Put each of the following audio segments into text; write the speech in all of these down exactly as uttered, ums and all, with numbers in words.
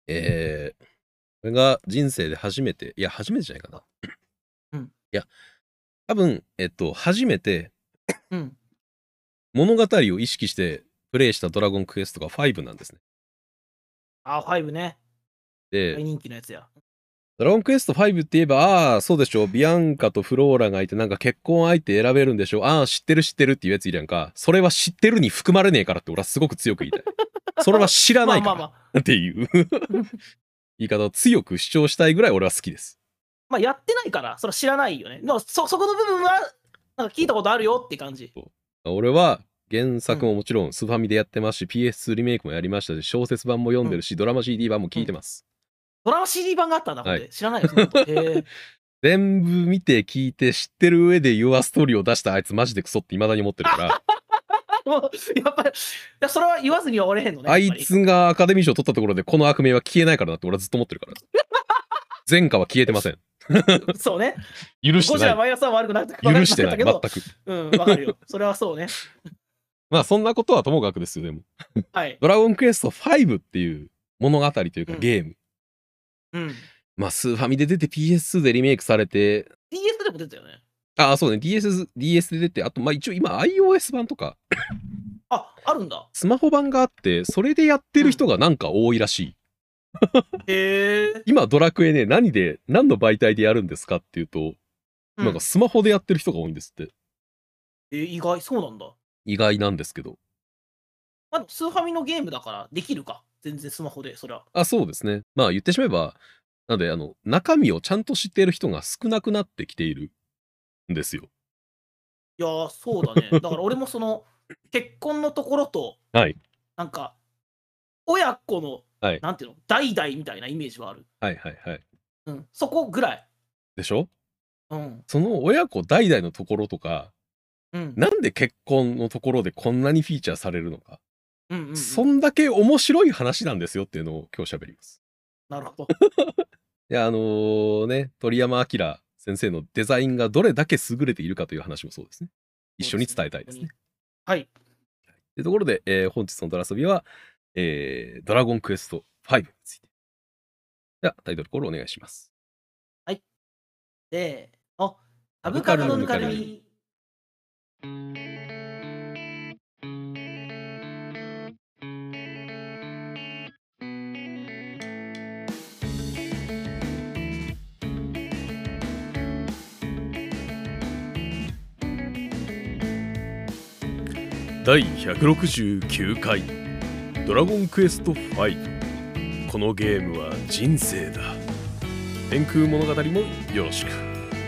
えー、これが人生で初めて、いや、初めてじゃないかな。 うん。 いや、多分、えっと、初めて、 うん。 物語を意識してプレイしたドラゴンクエストがファイブなんですね。 あ、ファイブね。 で、 大人気のやつや。 ドラゴンクエストファイブって言えば、ああ、そうでしょ、ビアンカとフローラがいて、なんか結婚相手選べるんでしょ、ああ、知ってる知ってるっていうやついるやんか。それは知ってるに含まれねえからって俺はすごく強く言いたい。それは知らないかまあまあまらっていう言い方を強く主張したいぐらい俺は好きです。 まあ、やってないから、それは知らないよね。でもそ、そこの部分は、なんか聞いたことあるよって感じ。 俺は原作ももちろんスーファミでやってますし、ピーエスツー リメイクもやりましたし、小説版も読んでるし、ドラマ シーディー 版も聞いてます。 ドラマ シーディー 版があったんだ、こはいれ。知らないよ、そのこと。へえ。 全部見て聞いて知ってる上で Your Story を出したあいつマジでクソって未だに思ってるから、 もうやっぱり、いや、それは言わずには折れへんのね。 あやっぱりいつがアカデミー賞取ったところでこの悪名は消えないからなって俺はずっと思ってるから。前科は消えてません。 そうね。 許してない。 ゴジラマイナスは悪くなく許してない、 けど、 全く。 うん、わかるよ。それはそうね。 まあそんなことはともかくですよ、でも。 はい。 ドラゴンクエストファイブっていう物語というかうんゲーム。 うん。 まあスーファミで出て ピーエスツー でリメイクされて、 ディーエス でも出たよね。 ああ、そうね、ディーエス、ディーエス で出て、あとまあ一応今 iOS 版とか、 あ、あるんだ。 スマホ版があって、それでやってる人がなんか多いらしい。 へえ。 今ドラクエね、何で、何の媒体でやるんですかっていうと、 うんなんかスマホでやってる人が多いんですって。 えー、意外、そうなんだ。 意外なんですけど。 まあ、スーファミのゲームだからできるか。全然スマホで、そりゃ。 あ、そうですね。まあ言ってしまえば、なんで、あの、中身をちゃんと知っている人が少なくなってきているんですよ。 いやー、そうだね。だから俺もその、結婚のところと、 はい。 なんか、親子の、 はい。 なんていうの、代々みたいなイメージはある。 はいはいはい。 うん、そこぐらい。 でしょ？ うん。 その親子代々のところとか、 うん。 なんで結婚のところでこんなにフィーチャーされるのか。 うんうんうん。 そんだけ面白い話なんですよっていうのを今日喋ります。 なるほど。 いや、あのーね、鳥山明先生のデザインがどれだけ優れているかという話もそうですね。一緒に伝えたいですね。 はい。 というところで、えー本日のドラ遊びは、えードラゴンクエストファイブについて。では、タイトルコールお願いします。 で、あ、サブカルのぬかるみ。 だいひゃくろくじゅうきゅうかいドラゴンクエストファイブ。このゲームは人生だ。天空物語もよろしく。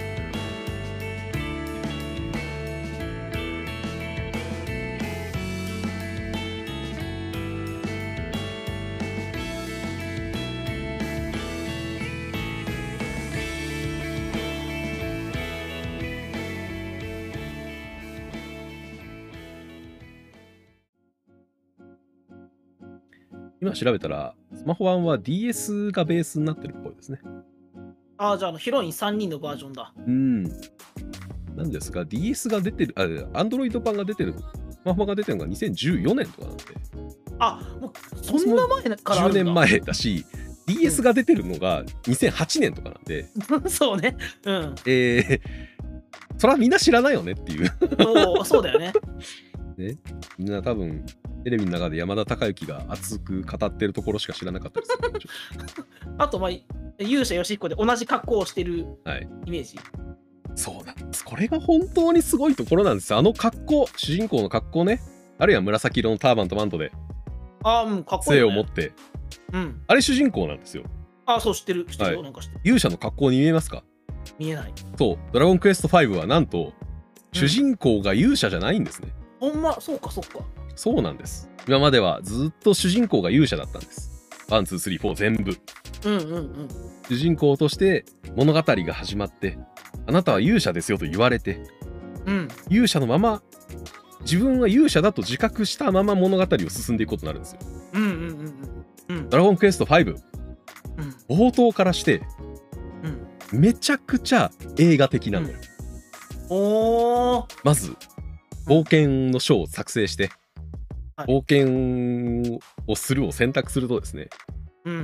今調べたら、スマホ版は ディーエス がベースになってるっぽいですね。 あ、じゃあ、あのヒロインさんにんのバージョンだ。 うん。なんですが、ディーエス が出てる、あ、Android 版が出てる、スマホ版が出てるのがにせんじゅうよねんとかなんで。 あ、もう、そんな前からあるんだ。 じゅうねんまえだし、ディーエス が出てるのがにせんはちねんとかなんで。 そうね。うん。 えー、それはみんな知らないよねっていうそう、そうだよね。 ね、みんな多分テレビの中で山田孝之が熱く語ってるところしか知らなかったですあと、まあ、勇者ヨシヒコで同じ格好をしてるイメージ。 はい、そうなんです。これが本当にすごいところなんですよ。あの格好、主人公の格好ね、あるいは紫色のターバンとマントであ、うん、かっこいい、 杖を持って、 うん、 あれ主人公なんですよ。 あ、そう知ってる、知ってるよ、 はい、 なんか知ってる。 勇者の格好に見えますか？ 見えない。 そう、ドラゴンクエストファイブはなんと、主人公が勇者じゃないんですね。 ほんま、そうか、そうか。 そうなんです。今まではずっと主人公が勇者だったんです。ワン、ツー、スリー、フォー全部。 うんうんうん。 主人公として物語が始まって、あなたは勇者ですよと言われて、 うん、 勇者のまま、自分は勇者だと自覚したまま物語を進んでいくことになるんですよ。 うんうんうんうん。 ドラゴンクエストファイブ、うん、冒頭からして、うん、めちゃくちゃ映画的なのよ。 うん、おー。 まず、冒険の書を作成して、冒険をするを選択するとですね、 うん、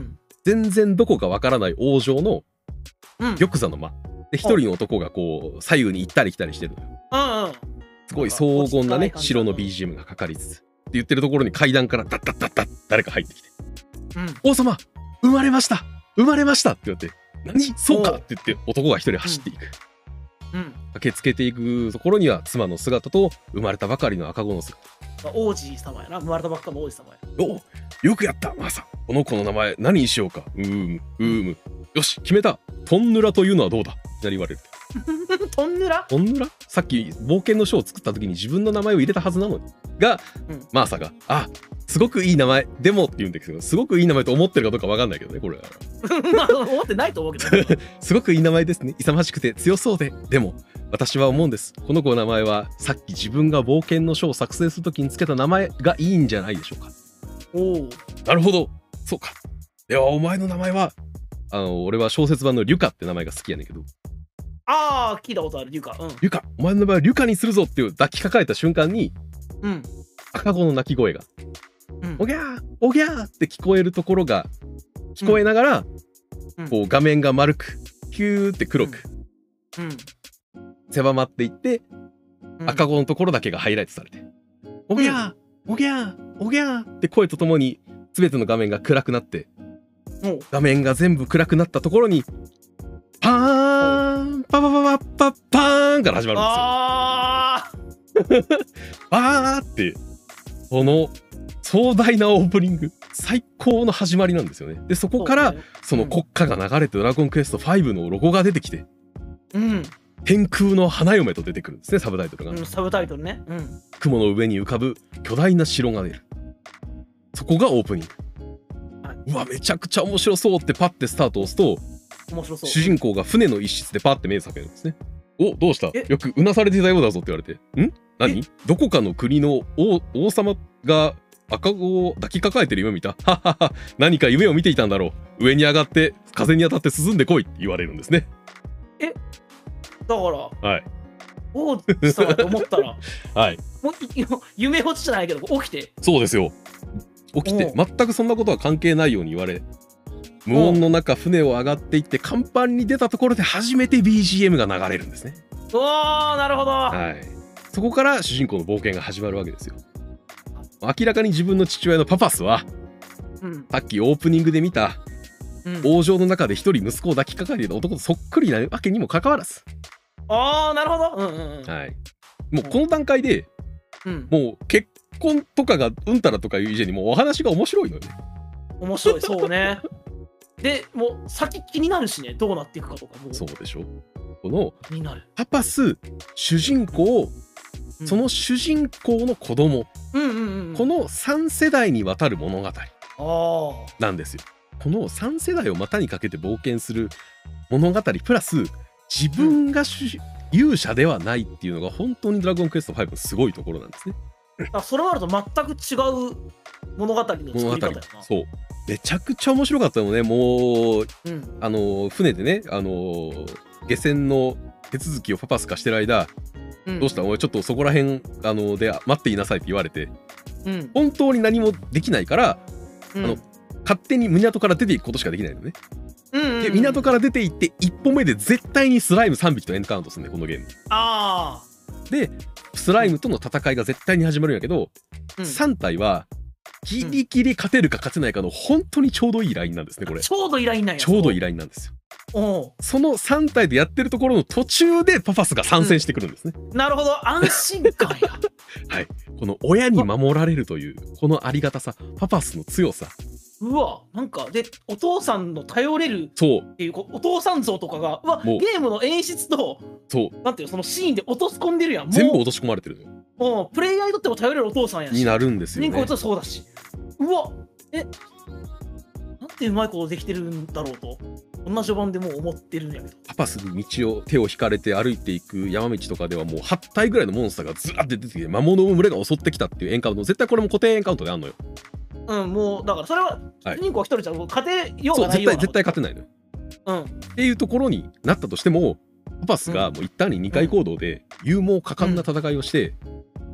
全然どこかわからない王城のうん。 玉座の間で、一人の男がこう左右に行ったり来たりしてるのよ。 うんうん。 すごい荘厳なね、 落ち着かない感じ城の ビージーエム がかかりつつって言ってるところに階段からダッダッダッダッ誰か入ってきてうん。 「王様生まれました生まれました!」って言って「何そうか!」って言って男が一人走っていく。 うん。 駆けつけていくところには妻の姿と生まれたばかりの赤子の姿。 王子様やな。生まれたばっかの王子様や。 およくやったマーサ。この子の名前何にしようか。うーむうーむ。よし決めた。トンヌラというのはどうだ。いきなり言われる。 トンヌラ。 トンヌラさっき冒険の書を作った時に自分の名前を入れたはずなのにが、 うんマーサが「あすごくいい名前でも」って言うんだけど、すごくいい名前と思ってるかどうか分かんないけどねこれは。 まあ思ってないと思うけど。 すごくいい名前ですね。勇ましくて強そうで。でも私は思うんです。この子の名前はさっき自分が冒険の書を作成する時につけた名前がいいんじゃないでしょうか。 おお。 なるほどそうか。ではお前の名前は、あの俺は小説版のリュカって名前が好きやねんけど、 ああ、聞いたことある。リュカ。うん。 リュカお前の名前はリュカにするぞっていう抱きかかえた瞬間にうん。 赤子の鳴き声がうんおぎゃーおぎゃーって聞こえるところが聞こえながら、 うんこう画面が丸くキューって黒くうん。 狭まっていって、 うん赤子のところだけがハイライトされて、おぎゃーおぎゃーおぎゃーって声とともに全ての画面が暗くなって、 おう画面が全部暗くなったところにパーンパパパパパパーンから始まるんですよ。 ああ。 あーってこの壮大なオープニング最高の始まりなんですよね。でそこからそうねその国歌が流れてドラゴンクエストファイブのロゴが出てきて、 うん。 天空の花嫁と出てくるんですね、サブタイトルが。 うん。サブタイトルね。うん。 雲の上に浮かぶ巨大な城が出る。そこがオープニング、 はいうわめちゃくちゃ面白そうってパッてスタートを押すと、 面白そう。 主人公が船の一室でパッて目を覚めるんですね。おどうしたえよくうなされてたようだぞって言われて、ん何どこかの国の王王様が赤子を抱きかかえてる夢を見た。ははは何か夢を見ていたんだろう。上に上がって風に当たって進んでこいって言われるんですね。 だから、 はい王子様と思ったら、 はいもうい夢落ちじゃないけど、起きて。 そうですよ。起きておう全くそんなことは関係ないように言われ、無音の中船を上がっていって甲板に出たところで初めて ビージーエム が流れるんですね。 おー、なるほど。 はいそこから主人公の冒険が始まるわけですよ。明らかに自分の父親のパパスはうん。 さっきオープニングで見たうん。 王城の中で一人息子を抱きかかえていた男とそっくりなわけにもかかわらず、 あー、なるほど。うんうんうん。 はい、もうこの段階でうん。 もう結婚とかがうんたらとかいう以前にもうお話が面白いのよね。 面白い、そうね。で、もう先気になるしね、どうなっていくかとかもうそうでしょ。この気になる。 パパス主人公、 うんその主人公の子供、 うんうんうん。 このさん世代にわたる物語ああ。 なんですよ。このさん世代を股にかけて冒険する物語プラス自分が主、勇者ではないっていうのが本当にドラゴンクエストファイブのすごいところなんですね。 あ、それもあると全く違う物語の作り物語方やな。 そうめちゃくちゃ面白かったのね。もううん。 あの船でねあの下船の手続きをパパス化してる間、 うん、 どうしたお前ちょっとそこら辺あので待っていなさいって言われて、 うん。 本当に何もできないからうん。 あの勝手に港から出ていくことしかできないのね。 うんうんうん、 で港から出て行って一歩目で絶対にスライムさんびきとエンカウントするねこのゲームあで。スライムとの戦いが絶対に始まるんやけど、 あ、うん、 さん体はギリギリ勝てるか勝てないかの本当にちょうどいいラインなんですねこれ。 ちょうどいいラインなんや。 ちょうどいいララインなんですよ。 イン。 そのさん体でやってるところの途中でパパスが参戦してくるんですね、 なるほど、安心感や。 はいこの親に守られるというこのありがたさ、パパスの強さ。 うわ、なんか、で、お父さんの頼れるそうっていう、こうお父さん像とかが、うわ、 もうゲームの演出と、 そうなんていうのそのシーンで落とし込んでるやん。もう全部落とし込まれてるのよもうプレイヤーにとっても頼れるお父さんやし。 になるんですよね主人公とそうだし。うわ、え、なんてうまいことできてるんだろうと、こんな序盤でもう思ってるんやけど。 パパスに道を手を引かれて歩いていく山道とかではもうはち体ぐらいのモンスターがずらって出てきて魔物の群れが襲ってきたっていうエンカウント、絶対これも固定エンカウントであんのよ。 うん、もうだからそれははい主人公一人じゃもう勝てようそうがないような。 絶対絶対勝てないのよ。 うん。 っていうところになったとしてもパパスがもう一旦ににかい行動で勇猛果敢な戦いをして、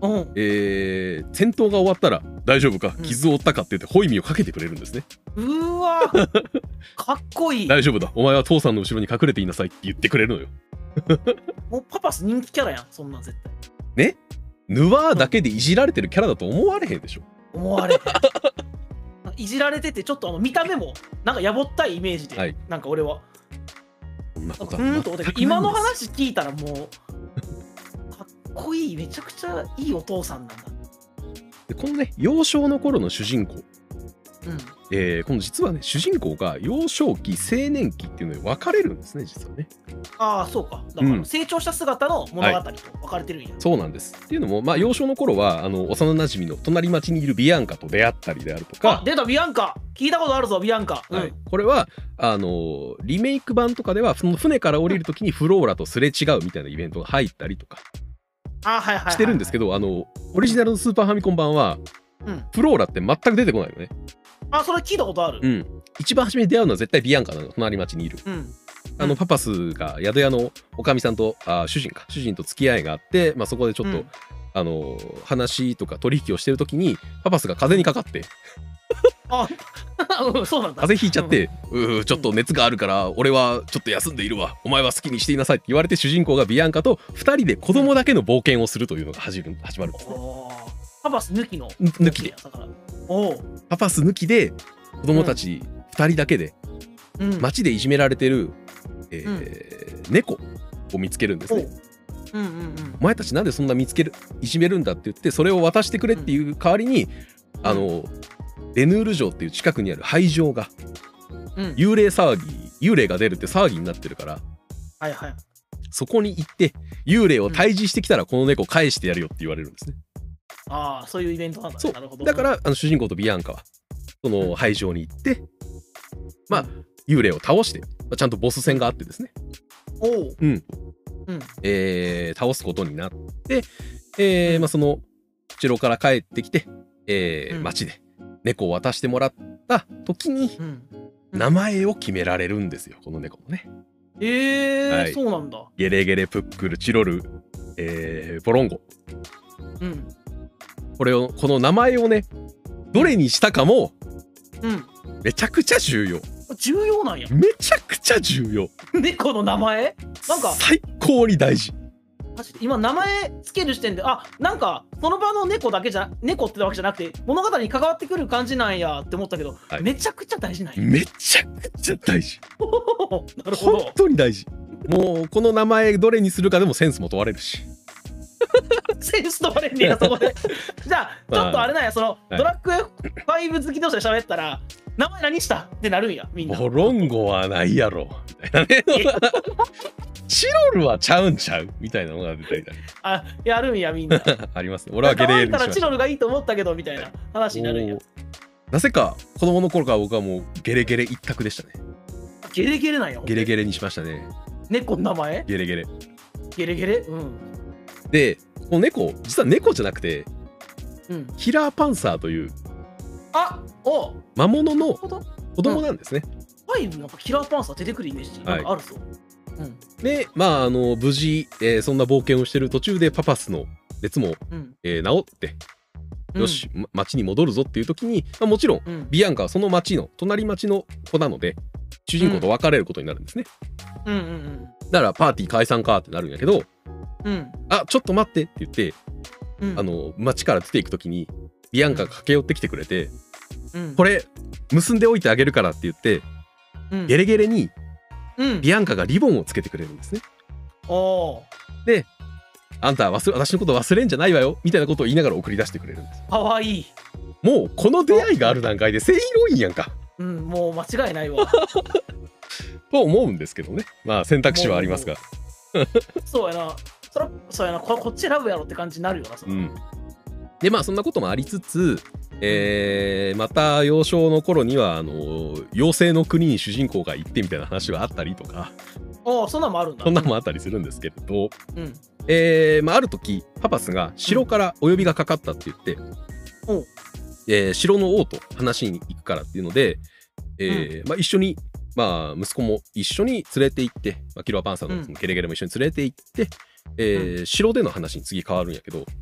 うん。 えー戦闘が終わったら大丈夫か、 うん傷を負ったかって言ってホイミをかけてくれるんですね。 うーわーかっこいい。 大丈夫だ、お前は父さんの後ろに隠れていなさいって言ってくれるのよ。 もうパパス人気キャラやん、そんなん絶対。 ね、ヌワーだけでいじられてるキャラだと思われへんでしょ。 思われへん。いじられてて、ちょっとあの見た目も、なんかやぼったいイメージで、 はいなんか俺は。 そんなことうーんと思って全くないんです今の話聞いたらもう、かっこいい、めちゃくちゃいいお父さんなんだ。 でこのね幼少の頃の主人公、 うん。 えーこの実はね主人公が幼少期青年期っていうので分かれるんですね、実はね。 ああ、そうか。だかうんら成長した姿の物語と分かれてるんや。 そうなんです。っていうのも、まあ、幼少の頃はあの幼なじみの隣町にいるビアンカと出会ったりであるとあか、 出たビアンカ、聞いたことあるぞビアンカ。うん。 はい、これはあのリメイク版とかではその船から降りるときにフローラとすれ違うみたいなイベントが入ったりとかあはいはいはいはいしてるんですけど、あのオリジナルのスーパーファミコン版はうん。 フローラって全く出てこないよね。 あ、それ聞いたことある。 うん、一番初めに出会うのは絶対ビアンカなの、隣町にいる。 うん。 あのパパスが宿屋のおかみさんとあ主人か主人と付き合いがあって、まあ、そこでちょっと、 うんあの話とか取引をしてる時にパパスが風邪にかかってあ、うん、そうなんだ。 風邪ひいちゃって、うーちょっと熱があるから俺はちょっと休んでいるわ、お前は好きにしていなさいって言われて、主人公がビアンカとふたりで子供だけの冒険をするというのが始まる始まるんですね。 おーパパス抜きの抜きでだからおう、 パパス抜きで子供たちふたりだけでうん、 街でいじめられてる、えー猫を見つけるんですね。 うんうんうんお前たちなんでそんな見つけるいじめるんだって言って、それを渡してくれっていう代わりに、あのレヌール城っていう近くにある廃城がうん、 幽霊騒ぎ幽霊が出るって騒ぎになってるから、 はいはい。 そこに行って幽霊を退治してきたらこの猫返してやるよって言われるんですね。 ああ、そういうイベントなんだね。 そうなるほど。 だからあの主人公とビアンカはその廃城に行って、まあ幽霊を倒して、まあちゃんとボス戦があってですね、 おう、 うんうん、 えー倒すことになって、えーまあ、その城から帰ってきて、えーうん町で猫を渡してもらった時にうん。うん名前を決められるんですよ、この猫もね。 えーはいそうなんだ。 ゲレゲレプックルチロル、えーボロンゴ、 うん。 これをこの名前をねどれにしたかもうん。 めちゃくちゃ重要、 重要なんや。 めちゃくちゃ重要、 猫の名前なんか、 最高に大事。 マジで今名前つける時点で、あ、なんかその場の猫だけじゃ、猫ってわけじゃなくて物語に関わってくる感じなんやって思ったけど、 はいめちゃくちゃ大事なんや。 めちゃくちゃ大事、 なるほど本。当に大事。もうこの名前どれにするかでもセンスも問われるし、 センス問われんねや、そこで。じゃあ、ちょっとあれなんや、その、 はいドラッグ ファイブ 好き同士で喋ったら、名前何したってなるんや、みんな。 ボロンゴはないやろみたいなねチロルはちゃうんちゃうみたいなのが出たりだあ、やるんや、みんな。 ありますね。俺はゲレゲレにしました。 可愛いからチロルがいいと思ったけど、みたいな話になるんやお。ーなぜか子供の頃から僕はもうゲレゲレ一択でしたね。 ゲレゲレなんや。 ゲレゲレにしましたね。 猫の名前ゲレゲレゲレゲレうん。 で、この猫実は猫じゃなくてうん。 キラーパンサーというあお魔物のなるほど。 子供なんですね。 ファイブなんかキラーパンサー出てくるイメージなんかあるぞ。うん。 でまああの無事、えーそんな冒険をしてる途中でパパスの熱も、 うん。 えー治ってよし、ま町に戻るぞっていう時に、まあ、もちろんうん。うん。 ビアンカはその町の隣町の子なので主人公と別れることになるんですね。 うんうんだからパーティー解散かってなるんやけど、 うん。うん。 あちょっと待ってって言って、 うん。 あの町から出ていく時にビアンカが駆け寄ってきてくれて、 うん、 これ結んでおいてあげるからって言ってうん、 ゲレゲレにうん。 ビアンカがリボンをつけてくれるんですね。 おーであんた忘れ私のこと忘れんじゃないわよみたいなことを言いながら送り出してくれるんです。 かわいい。 もうこの出会いがある段階で正ヒロインやんかうん、もう間違いないわ。 と思うんですけどね。まあ選択肢はありますが、 そうやな。そら、そうやな。ここっちラブやろって感じになるよな。そらうん、でまあそんなこともありつつ、えーまた幼少の頃にはあの妖精の国に主人公が行ってみたいな話があったりとか、 おーそんなんもあるんだ。 そんなのもあったりするんですけれど、 うん。 えーまあ、ある時パパスが城からお呼びがかかったって言って、 おうえー城の王と話しに行くからっていうので、えーまあ、一緒に、まあ、息子も一緒に連れて行って、まあ、キロアパンサーのそのゲレゲレも一緒に連れて行って、えー城での話に次変わるんやけど、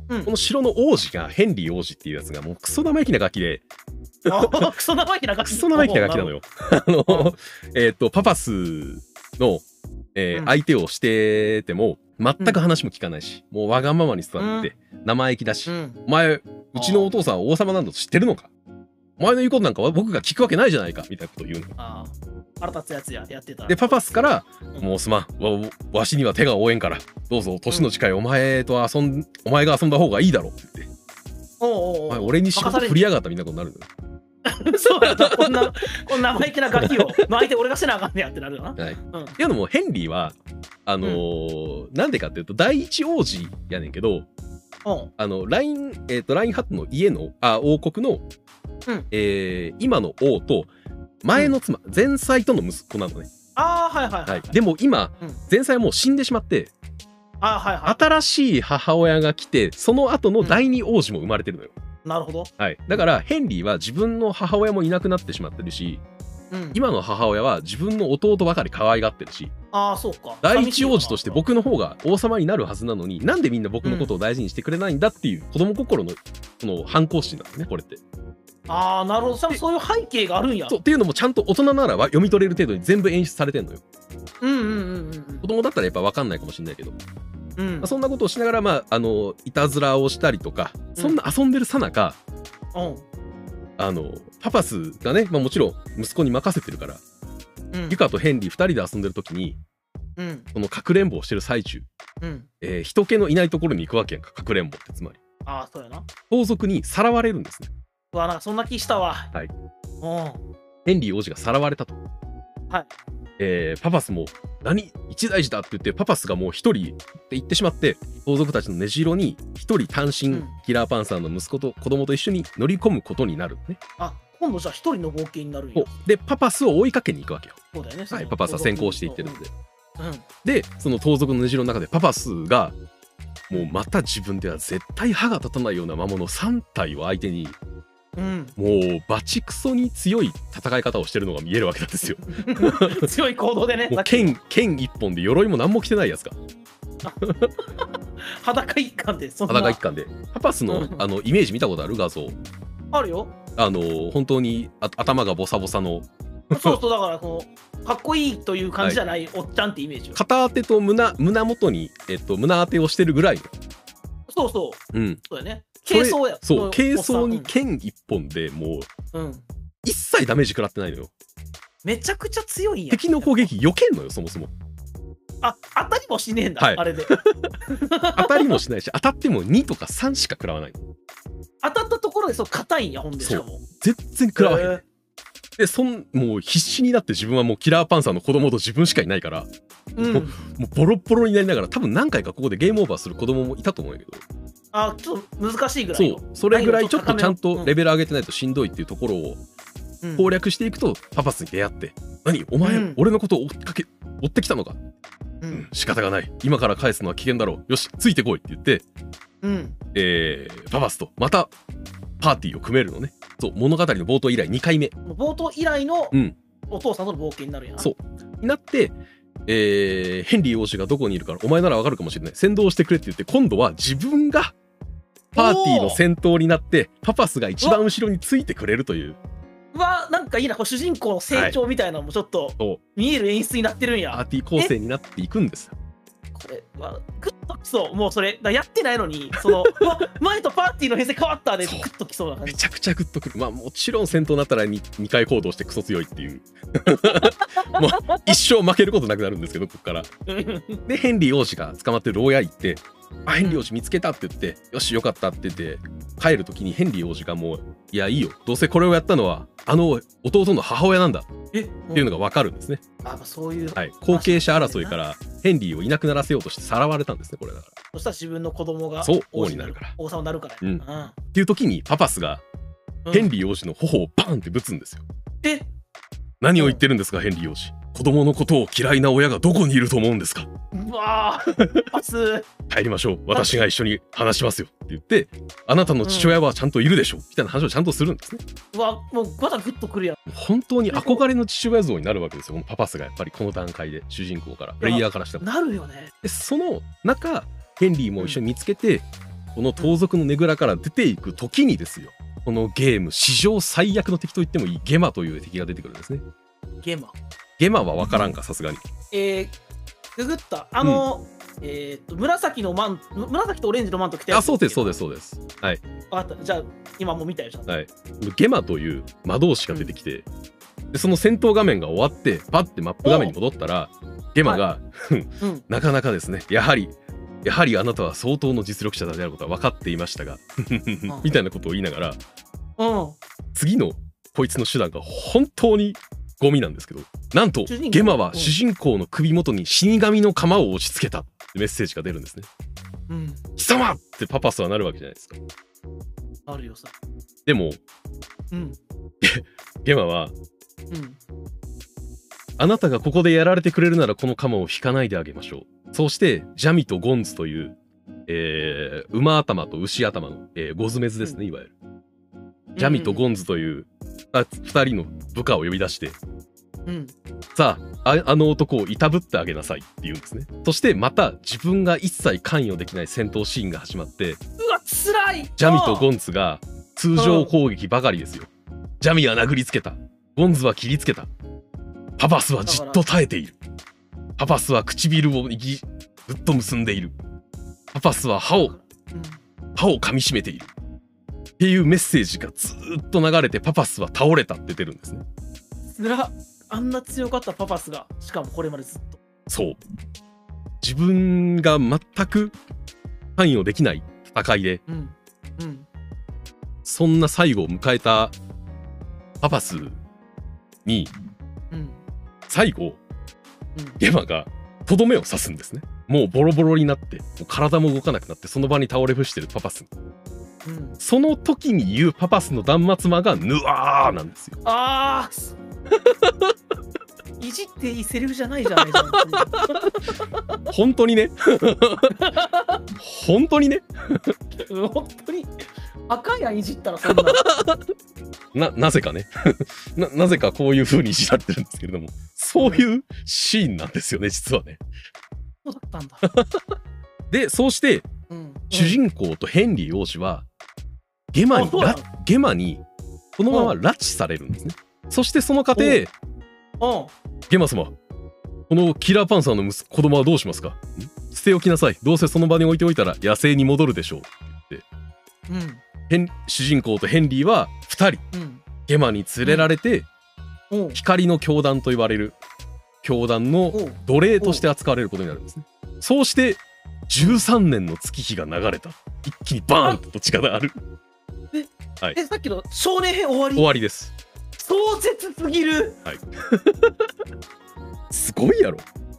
うんこの城の王子がヘンリー王子っていうやつがもうクソ生意気なガキで、 あクソ生意気なガキ。 クソ生意気なガキなのよ。あの、えっと、パパスの、えーうん相手をしてても、全く話も聞かないし、もうわがままに座って、生意気だし、 うん。 お前、うちのお父さんは王様なんだと知ってるのか、お前の言うことなんかは僕が聞くわけないじゃないかみたいなことを言うのよ。 ああ。腹立つやつや、やってた。 で、パパスから、 うんもうすまん、わ、わしには手が負えんから、どうぞ、年の近いお前と遊ん、お前が遊んだ方がいいだろうって言って、 おうおうおうお前、俺に仕事振りやがったみたいなことになるのよ。 そうやな、こんな、こんな生意気なガキを、の相手俺がせなあかんねやってなるよな。 はい。 うん。 っていうのも、ヘンリーは、あのーなんでかっていうと、第一王子やねんけど、 うん。 あの、ライン、えっ、と、ラインハットの家の、あ、王国の、 うんえー今の王と、前の妻、前妻との息子なのね。 ああ、はいはいはい、 は。 はいい。 でも今、 うん前妻はもう死んでしまって、 ああ、はいは新しい母親が来て、その後の第二王子も生まれてるのよ。 い。なるほど。 はい。だから、ヘンリーは自分の母親もいなくなってしまってるし、 うん。 今の母親は自分の弟ばかり可愛がってるし、 ああ、そうか。 第一王子として僕の方が王様になるはずなのに、なんでみんな僕のことを大事にしてくれないんだっていう子供心のその反抗心なんですね、これって。 ああ、なるほど。ちゃんとそういう背景があるんや。 そうっていうのもちゃんと大人ならば読み取れる程度に全部演出されてんのよ。 うんうんうんうん子供だったらやっぱ分かんないかもしれないけど、 うん。うんまあ、そんなことをしながら、まあ、あのいたずらをしたりとか、そんな遊んでるさなか、 うん。 あのパパスがね、まあ、もちろん息子に任せてるから、 うんユカとヘンリーふたりで遊んでる時に、 うんそのかくれんぼをしてる最中、 うん。 えー人気のいないところに行くわけやんか、かくれんぼってつまり。 ああ、そうやな。 盗賊にさらわれるんですね。 うわ、なんかそんな気したわ。 はい。 うん。 ヘンリー王子がさらわれたと。 はい。 えーパパスも何一大事だって言って、パパスがもう一人って言ってしまって、盗賊たちの根城に一人単身、 うんキラーパンサーの息子と子供と一緒に乗り込むことになるのね。 あ、今度じゃあ一人の冒険になるんやそう。でパパスを追いかけに行くわけよ。 そうだよね。 はい、パパスは先行していってるので。 うん。 でその盗賊の根城の中でパパスがもうまた自分では絶対歯が立たないような魔物さん体を相手に、 うん。 もうバチクソに強い戦い方をしてるのが見えるわけなんですよ。 強い行動でね。 もうさっき剣剣一本で鎧も何も着てないやつが裸一貫でそんな。 裸一貫で。パパスのうんあのイメージ見たことある画像。 あるよ。 あの本当にあ頭がボサボサのそうそう、だからこのかっこいいという感じじゃないおっちゃんってイメージよ。 片当てと胸胸元に、えっと、胸当てをしてるぐらいの、 そうそう。 うん、 そうだよね。 それ軽装や。 そうの軽装におっさん剣一本でもううん。うん。 一切ダメージ食らってないのよ。 めちゃくちゃ強いんや。 敵の攻撃避けんのよ、そもそも。 あ、当たりもしねえんだ、 はいあれで。 当たりもしないし、当たってもにとかさんしか食らわないの。 当たったところでそう硬いんや、ほんで。しかも。 全然食らわへん。 へえでそんもう必死になって、自分はもうキラーパンサーの子供と自分しかいないから、 うん。 もうボロッボロになりながら、多分何回かここでゲームオーバーする子供もいたと思うんやけど、 あ、ちょっと難しいぐらそいうの。 それぐらいちょっとちゃんとレベベル上げてないとしんどいっていうところをル攻略していくと、パパスに出会って「何お前、 うん俺のことを追っかけ追ってきたのか、 ううんん、仕方がない、今から返すのは危険だろう、よしついてこい」って言って、 うん。 えーパパスとまたパーティーを組めるのね。そう物語の冒頭以来にかいめ冒頭以来のうんお父さんとの冒険になるんやな。 そうになって、えーヘンリー王子がどこにいるからお前ならわかるかもしれない、先導してくれって言って、今度は自分がパーティーの先頭になってパパスが一番後ろについてくれるという。 うわ、なんかいいな、こう主人公の成長みたいなのもちょっとそう見える演出になってるんや。 パーティー構成になっていくんですよ。 これはグッときそう。もうそれだからやってないのに、そのうわ前とパーティーの編成変わったでグそうッときそうな感じ。 めちゃくちゃグッとくる。まあもちろん戦闘になったら 2, 2回行動してクソ強いっていうもう一生負けることなくなるんですけど、ここからでヘンリー王子が捕まってる牢屋行って「あヘンリー王子見つけた」って言って「よしよかった」って言って帰る時に、ヘンリー王子がもう「いやいいよ、どうせこれをやったのはあの弟の母親なんだ」 えっていうのが分かるんですね。 あ、まあそういう。 はい、後継者争いからヘンリーをいなくならせようとしてさらわれたんですね、これだから。 そしたら自分の子供がそう王子王になるから王様になるから。 うんうんっていう時にパパスがヘンリー王子の頬をバーンってぶつんですよ。 え何を言ってるんですか、ヘンリー王子。子供のことを嫌いな親がどこにいると思うんですか。 うわーパス帰りましょう、私が一緒に話しますよって言って、あなたの父親はちゃんといるでしょうみたいな話をちゃんとするんですね。 うわ、もうまだグッとくるやん。 本当に憧れの父親像になるわけですよ、このパパスが。やっぱりこの段階で主人公からプレイヤーからしたら。 なるよね。 でその中ヘンリーも一緒に見つけて、 この盗賊のねぐらから出ていく時にですよ、このゲーム史上最悪の敵と言ってもいいゲマという敵が出てくるんですね。 ゲマ。 ゲマは分からんか、さすがに。 えー、ググった。あの、うん、えっと、紫のマン、紫とオレンジのマント着てる。 あ、そうです、そうです、そうです。はい。 分かった。じゃあ、今もう見たよ、ちゃんと。 はい。ゲマという魔導士が出てきて、うん、でその戦闘画面が終わって、パッてマップ画面に戻ったら、ゲマが、はい、うん、なかなかですね、やはり、やはりあなたは相当の実力者であることは分かっていましたが、みたいなことを言いながら、うん、次のこいつの手段が本当にゴミなんですけど、なんとゲマは主人公の首元に死神の鎌を押し付けたってメッセージが出るんですね。うん、貴様ってパパスはなるわけじゃないですか。 あるよさ。 でも、うん、ゲマは、うん、あなたがここでやられてくれるならこの鎌を引かないであげましょう。そうしてジャミとゴンズという、えー、馬頭と牛頭の、えー、ゴズメズですね、いわゆる。ジャミとゴンズというふたりの部下を呼び出して、うん、さあ、あ、あの男をいたぶってあげなさいって言うんですね。そしてまた自分が一切関与できない戦闘シーンが始まって、うわ、つらい。 ジャミとゴンズが通常攻撃ばかりですよ。ジャミは殴りつけた、ゴンズは切りつけた、パパスはじっと耐えている。パパスは唇をぎぐっと結んでいる。パパスは歯を、歯を噛みしめている。っていうメッセージがずっと流れて、パパスは倒れたって出るんですね。 つら、あんな強かったパパスが、しかもこれまでずっと。 そう。自分が全く関与できない戦いで、うんうん、そんな最後を迎えたパパスに、うん、最後、ゲマがとどめを刺すんですね。もうボロボロになって、もう体も動かなくなって、その場に倒れ伏してるパパス、うん、その時に言うパパスの断末魔がヌワーなんですよ。 あーいじっていいセリフじゃないじゃないじゃん。 本当にね本当にね本当にあかんやん、いじったらそんなななぜかねななぜかこういう風にいじられてるんですけれども、そういうシーンなんですよね、実はね。 そうだったんだで、そうして、うん、主人公とヘンリー王子はゲマにゲマにこのまま拉致されるんですね。そしてその過程、ゲマ様、このキラーパンサーの息子子供はどうしますか？捨ておきなさい。どうせその場に置いておいたら野生に戻るでしょうって言って、うん、ヘン主人公とヘンリーはふたり、うん、ゲマに連れられて、うん、光の教団と言われる教団の奴隷として扱われることになるんですね。そうしてじゅうさんねんの月日が流れた。一気にバーンと土地がある。 え、はい、え、さっきの少年編終わり？ 終わりです。 壮絶すぎる。 はい。すごいやろ。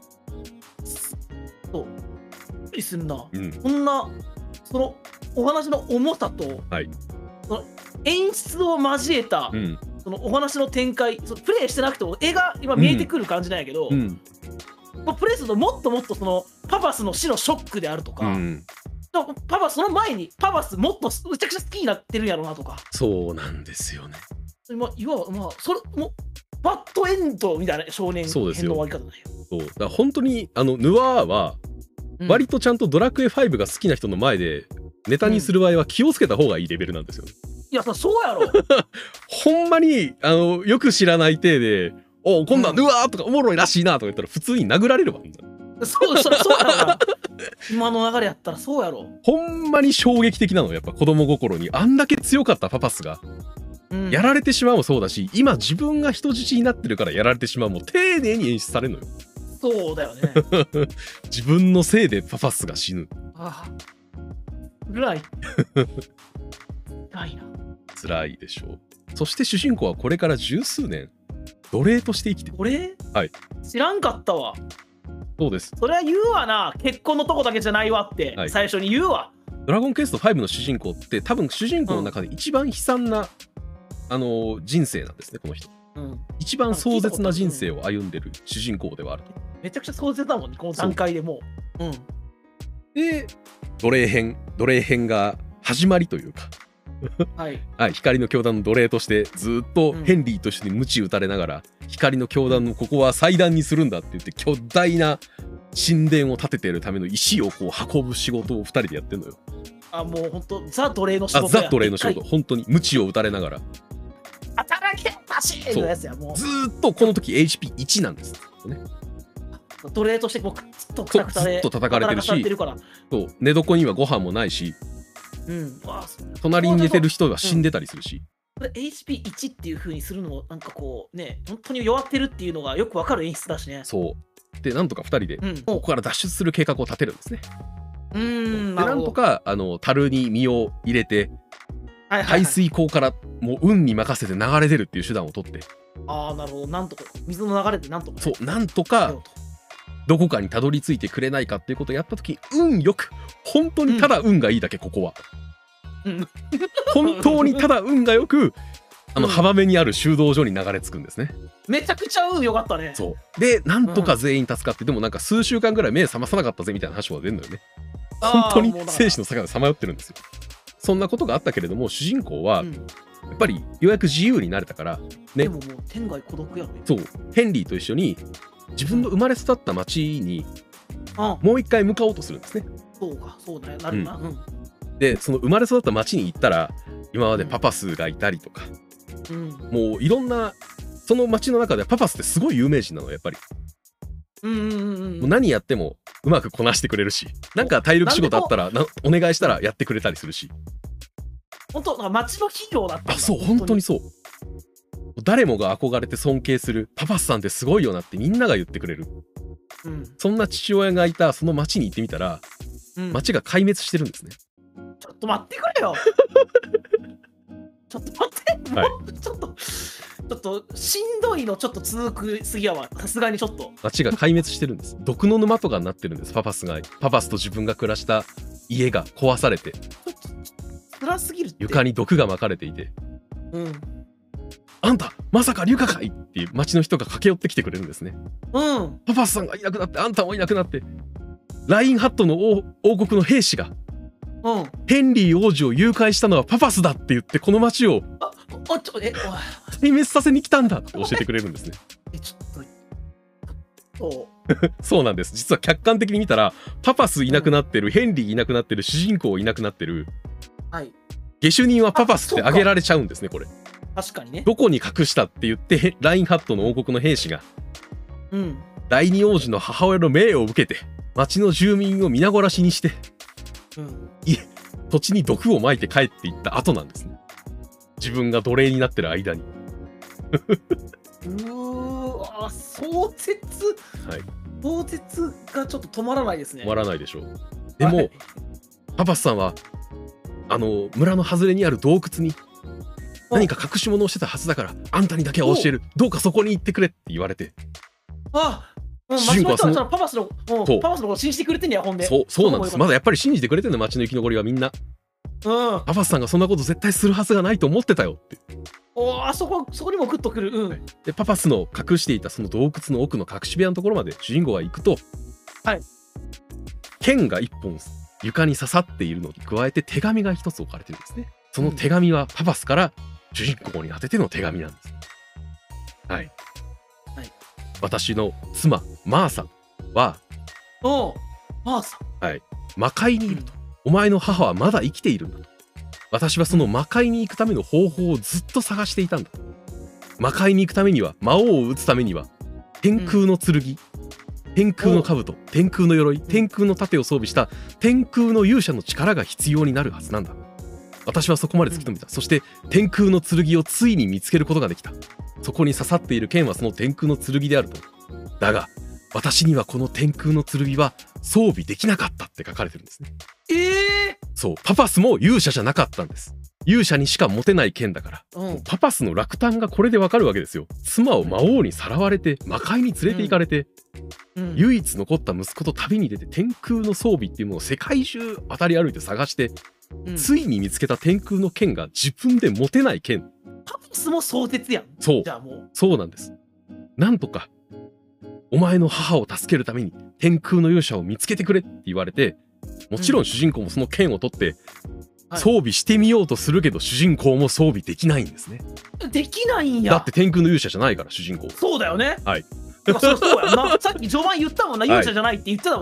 そう。びっくりすんな。うん、こんなそのお話の重さと、はい、その演出を交えた、うん、そのお話の展開、そのプレイしてなくても絵が今見えてくる感じなんやけど、うん、プレイするともっともっとそのパパスの死のショックであるとか。うん、パパその前にパパスもっとむちゃくちゃ好きになってるんやろうなとか。 そうなんですよね。 まあ、いわばまあそれもバッドエンドみたいな少年編の終わり方だよ。 そうだから本当にあのヌワーは割とちゃんとドラクエファイブが好きな人の前でネタにする場合は気をつけた方がいいレベルなんですよ、ね。うん、 いやそうやろ。 ほんまにあのよく知らない体で「おこんなんヌワーとかおもろいらしいな」とか言ったら普通に殴られるわ。 そうそうそうやろな。今の流れやったらそうやろ。 ほんまに衝撃的なのやっぱ子供心にあんだけ強かったパパスが、うん、やられてしまうもそうだし、今自分が人質になってるからやられてしまうも丁寧に演出されるのよ。 そうだよね。 自分のせいでパパスが死ぬ。 ああ辛い。辛いな。 辛いでしょう。そして主人公はこれから十数年奴隷として生きてる。 奴隷？ はい。 知らんかったわ。 そうです。 それは言うわな。結婚のとこだけじゃないわって、はい、最初に言うわ。 ドラゴンクエストファイブの主人公って多分主人公の中で一番悲惨な、うん、あの人生なんですね、この人、うん、一番壮絶な人生を歩んでる主人公ではあると。 めちゃくちゃ壮絶だもんね、この段階でもう。うん、 で奴隷編奴隷編が始まりというかはい、はい、光の教団の奴隷としてずっとヘンリーとして鞭打たれながら、うん、光の教団のここは祭壇にするんだって言って巨大な神殿を建てているための石をこう運ぶ仕事をふたりでやってんのよ。 あ、もう本当ザ奴隷の仕あ事や。 ザ奴隷の仕事、本当に鞭を打たれながら働けパシーンのやつや。もうずーっとこの時 エイチピーワン なんですね。 奴隷として僕ずっとくそうたくたでずっと叩かれてるし働かされてるから。 そう寝床にはご飯もないし、 うん、わあ隣に寝てる人が死んでたりするし、 これ エイチピーワン っていう風にするのもなんかこうね、本当に弱ってるっていうのがよくわかる演出だしね。 そうでなんとかふたりでうん、 ここから脱出する計画を立てるんですね。 うーん、 でなんとかあの樽に身を入れてはいはいはい排水口からもう運に任せて流れ出るっていう手段を取って、 ああ、なるほど。なんとか水の流れでなんとか、 そうなんとかどこかにたどり着いてくれないかっていうことをやった時、運よく本当にただ運がいいだけ、ここは、 うん、 本当にただ運がよくあのうん幅目にある修道所に流れ着くんですね。 めちゃくちゃ運良かったね。 そうでなんとか全員助かって、でもなんか数週間ぐらい目覚まさなかったぜみたいな話も出るのよね。本当に生死の境でさまよってるんですよ。そんなことがあったけれども、主人公はうん、 やっぱりようやく自由になれたからね。 でももう天涯孤独やろ。 そうヘンリーと一緒に自分の生まれ育った町にあもう一回向かおうとするんですね。 そうか、そうだよ、なるな。うん。 でその生まれ育った町に行ったら今までパパスがいたりとか、 うん、 もういろんなその町の中ではパパスってすごい有名人なのやっぱり。 うんうんうんうん。 もう何やってもうまくこなしてくれるし、なんか体力仕事あったらなお願いしたらやってくれたりするし、 本当なんか町の企業だったんだ。 あそう本当にそう、誰もが憧れて尊敬するパパスさんってすごいよなってみんなが言ってくれる、 うん、 そんな父親がいたその町に行ってみたら、 うん、 町が壊滅してるんですね。 ちょっと待ってくれよちょっと待って、もう、はい、ちょっとちょっとしんどいのちょっと続くすぎやわ、さすがにちょっと。 町が壊滅してるんです。毒の沼とかになってるんです。パパスがパパスと自分が暮らした家が壊されて、 辛すぎるって。 床に毒が巻かれていて、 うん、 あんたまさかリュカかいっていう町の人が駆け寄ってきてくれるんですね。 うん、 パパスさんがいなくなってあんたもいなくなって、ラインハットの 王, 王国の兵士が、 うん、 ヘンリー王子を誘拐したのはパパスだって言ってこの町をああちょえ壊滅させに来たんだって教えてくれるんですね。 えちょっとそうなんです。実は客観的に見たらパパスいなくなってる、うん、ヘンリーいなくなってる、主人公いなくなってる、 はい、 下手人はパパスって挙げられちゃうんですね。これ確かにね。 どこに隠したって言ってラインハットの王国の兵士が、 うん、 第二王子の母親の命を受けて町の住民を皆殺しにして、うん、いえ土地に毒をまいて帰っていった後なんですね。自分が奴隷になってる間にうーわ壮絶、はい、壮絶がちょっと止まらないですね。 止まらないでしょう。でも、はい、パパスさんはあの村の外れにある洞窟に何か隠し物をしてたはずだからあんたにだけは教える、どうかそこに行ってくれって言われて、 あ主人公はそのパパスのパパスのこと信じてくれてんねや。ほんでそうそうなんです。まだやっぱり信じてくれてんの、町の生き残りはみんな。うん、パパスさんがそんなこと絶対するはずがないと思ってたよって。 おあそこそこにもグッとくる、うん、 でパパスの隠していたその洞窟の奥の隠し部屋のところまで主人公が行くと、 はい、 剣が一本床に刺さっているのに加えて手紙が一つ置かれてるんですね。その手紙はパパスから主人公に宛てての手紙なんです。はい、はい、私の妻マーサはおマーサ、 はい、魔界にいると、お前の母はまだ生きているんだと。私はその魔界に行くための方法をずっと探していたんだ。魔界に行くためには、魔王を討つためには天空の剣、うん、天空の兜、天空の鎧、天空の盾を装備した天空の勇者の力が必要になるはずなんだ。私はそこまで突き止めた、うん、そして天空の剣をついに見つけることができた。そこに刺さっている剣はその天空の剣であると。だが私にはこの天空の剣は装備できなかったって書かれてるんですね。 えー、 そうパパスも勇者じゃなかったんです。勇者にしか持てない剣だから、うん、パパスの落胆がこれでわかるわけですよ。妻を魔王にさらわれて魔界に連れて行かれて、うんうん、唯一残った息子と旅に出て天空の装備っていうものを世界中渡り歩いて探して、うん、ついに見つけた天空の剣が自分で持てない剣。 パパスも壮絶やん。 そうじゃあもうそうなんです。なんとかお前の母を助けるために天空の勇者を見つけてくれって言われて、もちろん主人公もその剣を取って装備してみようとするけど、主人公も装備できないんですね。 できないんや。 だって天空の勇者じゃないから主人公。 そうだよね。 はい。 そうそうやんな。さっき序盤言ったもんな、勇者じゃないって言ってたもんね。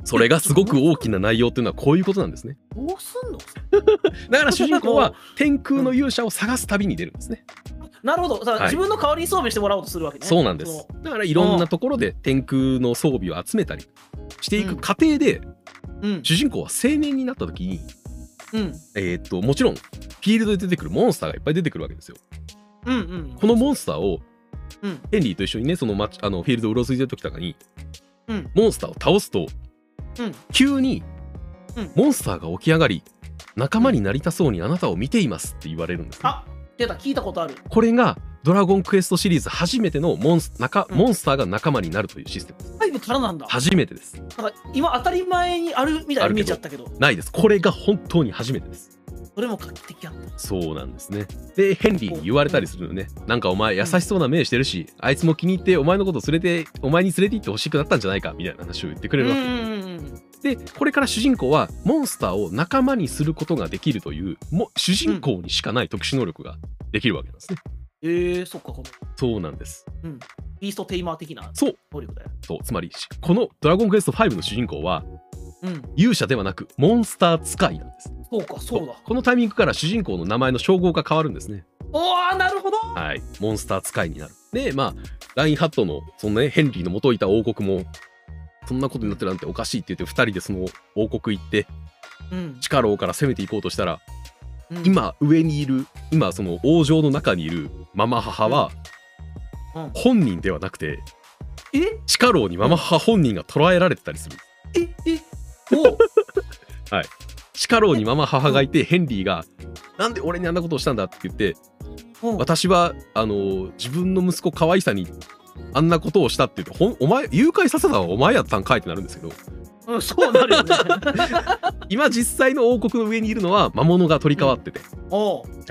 それがすごく大きな内容っていうのはこういうことなんですね。 どうすんのだから主人公は天空の勇者を探す旅に出るんですね。 なるほど。だから自分の代わりに装備してもらおうとするわけね。 そうなんです。だからいろんなところで天空の装備を集めたりしていく過程で、うん、主人公は青年になった時に、うん、えー、っともちろんフィールドで出てくるモンスターがいっぱい出てくるわけですよ。うんうん、このモンスターを、うん、ヘンリーと一緒にねそのマあのフィールドをうろついてる時とかに、うん、モンスターを倒すと、うん、急に、うん、モンスターが起き上がり仲間になりたそうにあなたを見ていますって言われるんですね。 あ、出た、聞いたことある。 これがドラゴンクエストシリーズ初めてのモンス、中モンスターが仲間になるというシステムです。 ファイブからなんだ。 初めてです。 なんか今当たり前にあるみたいに見えちゃったけど。 ないです。これが本当に初めてです。 それも画期的やった。 そうなんですね。でヘンリーに言われたりするのね。なんかお前優しそうな目してるし、あいつも気に入ってお前のことを連れてお前に連れて行ってほしくなったんじゃないかみたいな話を言ってくれるわけで、これから主人公はモンスターを仲間にすることができるというも主人公にしかない特殊能力ができるわけなんですね。 えー、そっか。 そうなんです。 うん。ビーストテイマー的な能力だよ。 そう。そうつまりこのドラゴンクエストファイブの主人公は、うん、勇者ではなくモンスター使いなんです。 そうか、そうだ。 このタイミングから主人公の名前の称号が変わるんですね。 おー、なるほど。 はい、モンスター使いになる。で、まあラインハットのそのねヘンリーの元いた王国もそんなことになってるなんておかしいって言ってふたりでその王国行って、うん、地下牢から攻めていこうとしたら、うん、今上にいる今その王城の中にいるママ母は、うんうん、本人ではなくてえ地下牢にママ母本人が捕らえられてたりする。 ええおはい、地下牢にママ母がいて、ヘンリーが「なんで俺にあんなことをしたんだ」って言って、私はあの自分の息子可愛さにあんなことをしたって言って、ほんお前誘拐させたのはお前やったんかいってなるんですけど、 うん、そうなるよね今実際の王国の上にいるのは魔物が取り替わってて、うん、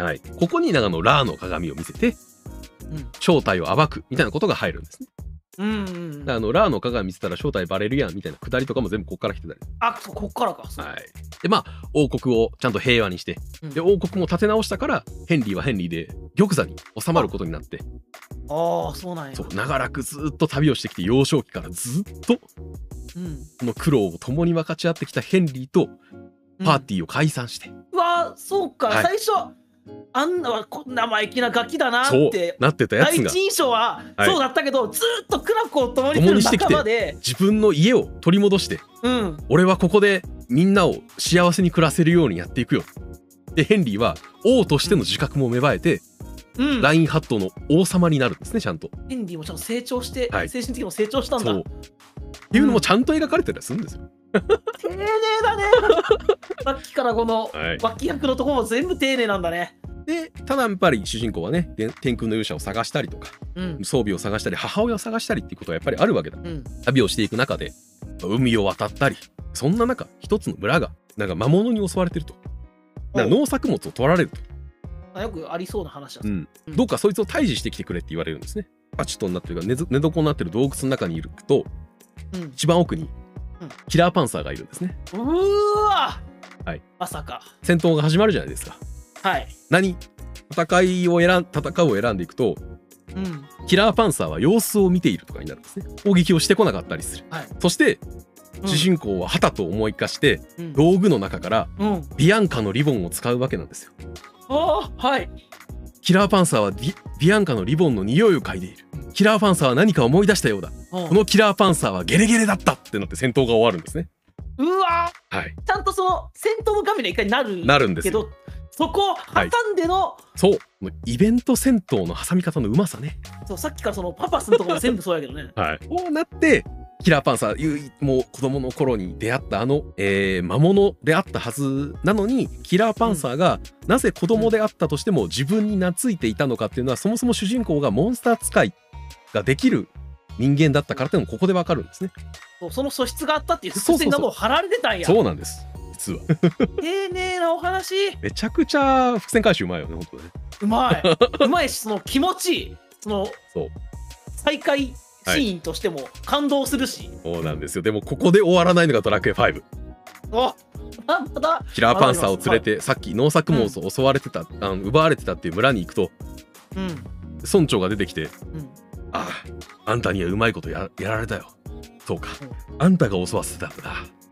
はい、ここにあのラーの鏡を見せて、うん、正体を暴くみたいなことが入るんですね。うんうんうん、あのラーの鏡見せたら正体バレるやんみたいなくだりとかも全部ここから来てたり。 あ、そう、こっからか。 はい、でまあ王国をちゃんと平和にして、うん、で王国も立て直したからヘンリーはヘンリーで玉座に収まることになって、 ああそうなんや。 そう長らくずっと旅をしてきて幼少期からずっと、うん、この苦労を共に分かち合ってきたヘンリーとパーティーを解散して、うん、 うわそうか、はい、最初あんなこんな生意気なガキだなってなってたやつが第一印象はそうだったけど、はい、ずっと苦楽を共にする仲間で自分の家を取り戻して、うん、俺はここでみんなを幸せに暮らせるようにやっていくよ。でヘンリーは王としての自覚も芽生えて、うん、ラインハットの王様になるんですね。ちゃんとヘンリーもちゃんと成長して、はい、精神的にも成長したんだ。そうっていうのもちゃんと描かれてたりするんですよ。 丁寧だねさっきからこの脇役のところも全部丁寧なんだね。 でただやっぱり主人公はね天空の勇者を探したりとか、うん、装備を探したり母親を探したりっていうことはやっぱりあるわけだ、うん、旅をしていく中で海を渡ったり、そんな中一つの村がなんか魔物に襲われてると、なんか農作物を取られると、 よくありそうな話だ、 うんうん、どうかそいつを退治してきてくれって言われるんですね。アチトになってるか寝床になってる洞窟の中にいると、うん、一番奥にキラーパンサーがいるんですね。 うーわ、 はい、 まさか戦闘が始まるじゃないですか。 はい、 何戦いを選ん戦うを選んでいくと、うん、キラーパンサーは様子を見ているとかになるんですね。攻撃をしてこなかったりする、はい、そして主人公は旗と思い化して、うん、道具の中から、うん、ビアンカのリボンを使うわけなんですよ。 あ、はい、 キラーパンサーはビ、ビアンカのリボンの匂いを嗅いでいる。キラーパンサーは何か思い出したようだ。このキラーパンサーはゲレゲレだったってなって戦闘が終わるんですね。 うわ、 はい、 ちゃんとその戦闘の画面に一回なるなるんですけど、そこを挟んでの、はい、 そうイベント戦闘の挟み方のうまさね。 そうさっきからそのパパスのところも全部そうやけどね。 はい、こうなってキラーパンサーもう子供の頃に出会ったあの、えー、魔物であったはずなのに、キラーパンサーがなぜ子供であったとしても自分に懐いていたのかっていうのは、そもそも主人公がモンスター使いができる人間だったからっていうのもここでわかるんですね。 そうその素質があったっていう伏線がもう張られてたんや。 そうなんです実は丁寧なお話。 めちゃくちゃ伏線回収うまいよね本当ね。 うまいうまいし、その気持ちいい、そのそう再会シーンとしても感動するし、はい、 そうなんですよ。でもここで終わらないのがドラクエファイブ。 おまだキラーパンサーを連れて、はい、さっき農作物を襲われてた、うん、あの奪われてたっていう村に行くと、うん、村長が出てきて、うん、あああんたにはうまいこと や, やられたよ。そうか、うん、あんたが襲わせてたんだ。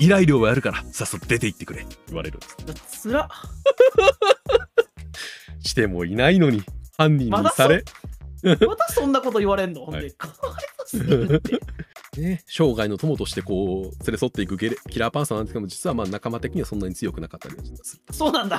依頼料はやるからさっさと出て行ってくれって言われるんです。 つらしてもいないのに犯人にされ、 また そ, またそんなこと言われんの、ほんで、かわいそうすぎるってね、生涯の友としてこう連れ添っていくゲレキラーパンサーなんですけども、実はまあ仲間的にはそんなに強くなかったりする。 そうなんだ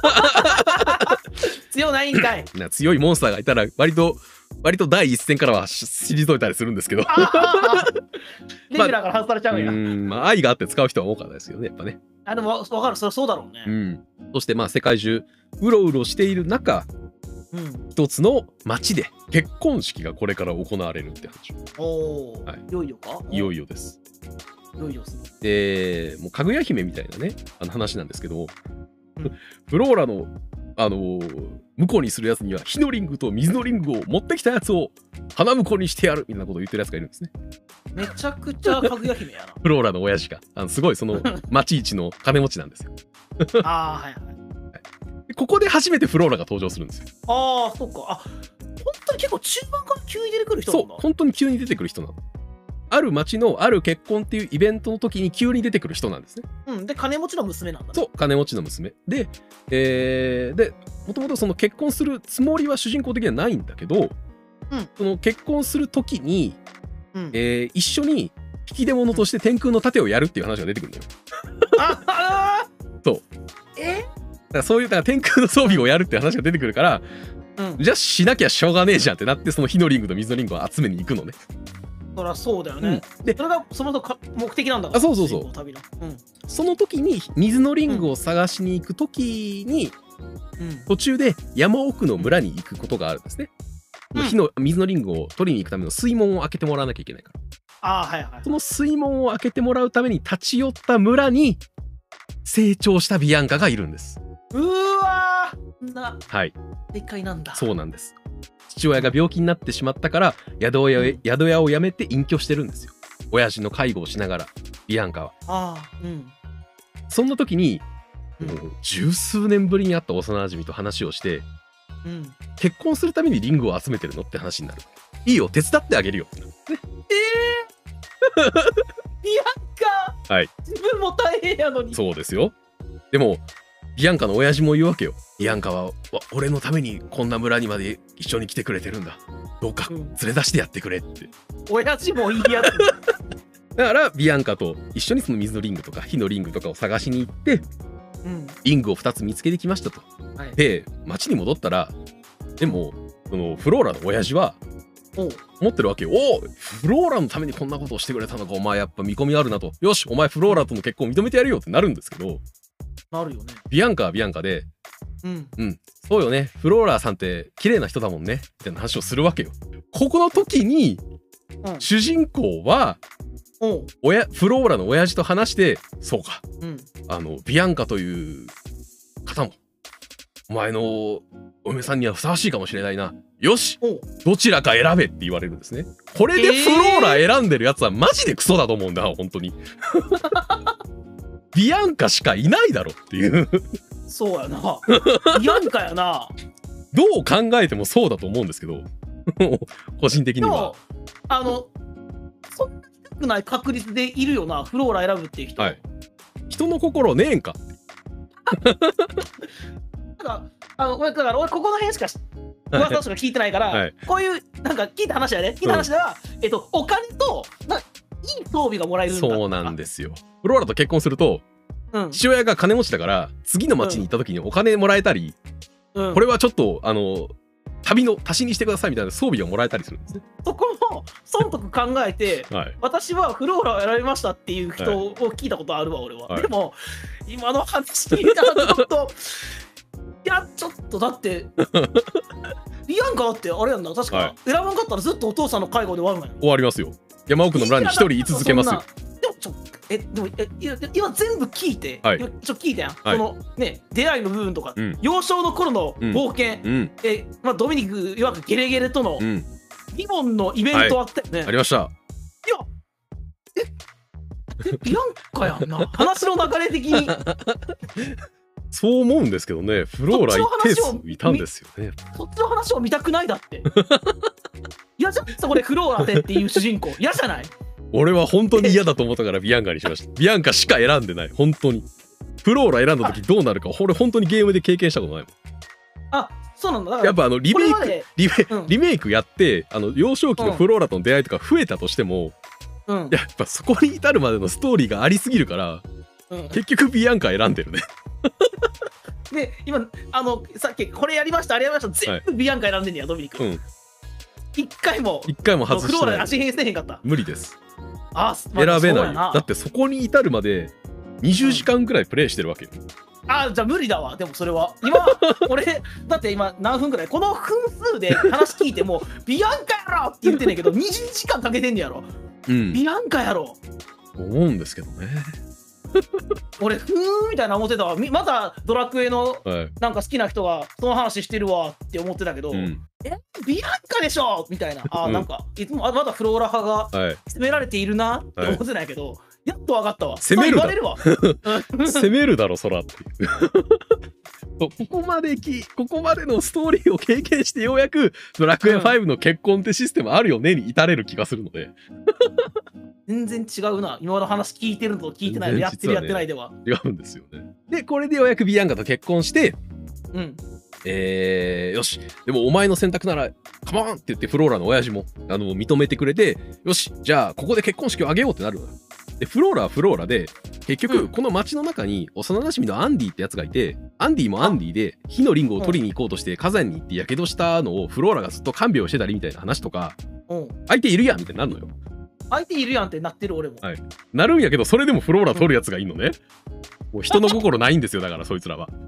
強ないんかい。 な強いモンスターがいたら割と割と第一線からは退いたりするんですけどレギュラーから外されちゃうんや、 まあ、うんまあ愛があって使う人は多かったですよね、やっぱね。 あでも分かる、そりゃそうだろうね。 うん、そしてまあ世界中うろうろしている中、うん、一つの町で結婚式がこれから行われるって話。 おお、はい、いよいよか。 いよいよです。 いよいよですね。 でもうかぐや姫みたいなねあの話なんですけど、うん、フローラのあのー、向こうにするやつには火のリングと水のリングを持ってきたやつを花婿にしてやるみたいなことを言ってるやつがいるんですね。 めちゃくちゃかぐや姫やな。 フローラの親父があのすごいその町一の金持ちなんですよ。 ああはいはい。 ここで初めてフローラが登場するんですよ。 ああそっか。あ本当に結構中盤から急に出てくる人なんだ。 そう本当に急に出てくる人なの。ある町のある結婚っていうイベントの時に急に出てくる人なんですね。 うん、で金持ちの娘なんだ、ね、 そう金持ちの娘で、えー、でもともとその結婚するつもりは主人公的にはないんだけど、うん、その結婚する時に、うんえー、一緒に引き出物として天空の盾をやるっていう話が出てくるんだよ。ああそうえだからそういうだから天空の装備をやるっていう話が出てくるから、うん、じゃあしなきゃしょうがねえじゃんってなってその火のリングと水のリングを集めに行くのね。 そりゃそうだよね、うん、でそれがそもそも目的なんだから。 あそうそうそう、 旅の、うん、 その時に水のリングを探しに行く時に、うん、途中で山奥の村に行くことがあるんですね、うん、火の水のリングを取りに行くための水門を開けてもらわなきゃいけないから。 あ、はいはい、 その水門を開けてもらうために立ち寄った村に成長したビアンカがいるんです。 うわーな、 はいでかいなんだ。 そうなんです。父親が病気になってしまったから宿屋、うん、宿屋を辞めて隠居してるんですよ。親父の介護をしながらビアンカは。あ、うん、そんな時に、うん、もう十数年ぶりに会った幼馴染と話をして、うん、結婚するためにリングを集めてるのって話になる。いいよ手伝ってあげるよって、ね、えー、ビアンカ、はい、自分も大変やのに。 そうですよ。でもビアンカの親父も言うわけよ。ビアンカは俺のためにこんな村にまで一緒に来てくれてるんだ、どうか連れ出してやってくれって、うん、 親父もいいやつだからビアンカと一緒にその水のリングとか火のリングとかを探しに行って、うん、リングをふたつ見つけてきましたと、はい、で町に戻ったらでもそのフローラの親父は思ってるわけよ。おフローラのためにこんなことをしてくれたのか、お前やっぱ見込みあるなと、よしお前フローラとの結婚認めてやるよってなるんですけど、 なるよね。 ビアンカはビアンカで、うん、うん、そうよね、フローラさんって綺麗な人だもんねみたいな話をするわけよ。ここの時に、うん、主人公は、うん、親フローラの親父と話して、そうか、うん、あのビアンカという方もお前のお嫁さんにはふさわしいかもしれないな、よしどちらか選べって言われるんですね。これでフローラ選んでるやつはマジでクソだと思うんだ本当にビアンカしかいないだろっていうそうやなビアンカやなどう考えてもそうだと思うんですけど個人的にはあのそんな低くない確率でいるよなフローラ選ぶっていう人、はい、 人の心ねえんかなんかあのだから俺ここの辺しか噂としか聞いてないから、はい、こういうなんか聞いた話だね聞いた話では、うん、えっとお金とないい装備がもらえるんだ。 そうなんですよ。フローラと結婚すると、うん、父親が金持ちだから次の町に行った時にお金もらえたり、うん、これはちょっとあの旅の足しにしてくださいみたいな装備がもらえたりするんですね。 そこも損得考えて、はい、私はフローラを選びましたっていう人を聞いたことあるわ俺は、はい、でも今の話聞いたらちょっといやちょっとだってビアンカだってあれやんな確か、はい、選ばんかったらずっとお父さんの介護で終わるのよ。終わりますよ。山奥の村に一人居続けますよ。 でもちょえでもえ今全部聞いて、はい、今ちょっと聞いたやん、はい、そのね出会いの部分とか、うん、幼少の頃の冒険、うん、えまあ、ドミニクいわくゲレゲレとの、うん、リボンのイベントあったよね、はい、 ありました。いやええビアンカやんな話の流れ的にそう思うんですけどね。フローラ一定数いたんですよね。 そっちの話を見たくないだっていやじゃあそこでフローラでっていう主人公嫌じゃない。 俺は本当に嫌だと思ったからビアンカにしました。ビアンカしか選んでない。本当に。フローラ選んだ時どうなるか、俺本当にゲームで経験したことないもん。 あ、そうなんだ。だからやっぱあのリメイクリメ、うん、リメイクやってあの幼少期のフローラとの出会いとか増えたとしても、うん、やっぱそこに至るまでのストーリーがありすぎるから、うん、結局ビアンカ選んでるね。 で今あのさっきこれやりましたあれやりました全部ビアンカ選んでんねや、ドミニク。うん、一回も一回も外してない。 フローラ足変せへんかった。 無理です。 あ、 まあ、選べないよ。だってそこに至るまでにじゅうじかんくらいプレイしてるわけよ。 あ、じゃあ無理だわ。でもそれは今俺だって今何分くらいこの分数で話聞いてもビアンカやろって言ってんねんけどにじゅうじかんかけてんねやろ、うん、ビアンカやろ思うんですけどね。 俺ふーんみたいな思ってたわ。またドラクエのなんか好きな人がその話してるわって思ってたけど、うん、えビアンカでしょみたいな。あ、うん、なんかいつもまだフローラ派が攻められているなって思ってないけど、はい、やっと分かったわ。 攻めるだろ。 攻めるだろそらっていうここまできここまでのストーリーを経験してようやくドラクエファイブの結婚ってシステムあるよねに至れる気がするので全然違うな。今の話聞いてるのと聞いてないの、やってるやってないでは違うんですよね。でこれでようやくビアンカと結婚して、うん、えー、よしでもお前の選択ならカモンって言ってフローラの親父もあの認めてくれて、よしじゃあここで結婚式を挙げようってなるのよ。でフローラはフローラで結局この町の中に幼馴染のアンディってやつがいて、アンディもアンディで火のリンゴを取りに行こうとして火山に行ってやけどしたのをフローラがずっと看病してたりみたいな話とか、相手いるやんみたいになるのよ。 相手いるやんってなってる俺も、 はい、なるんやけどそれでもフローラ取るやつがいいのね、うん、もう人の心ないんですよだからそいつらは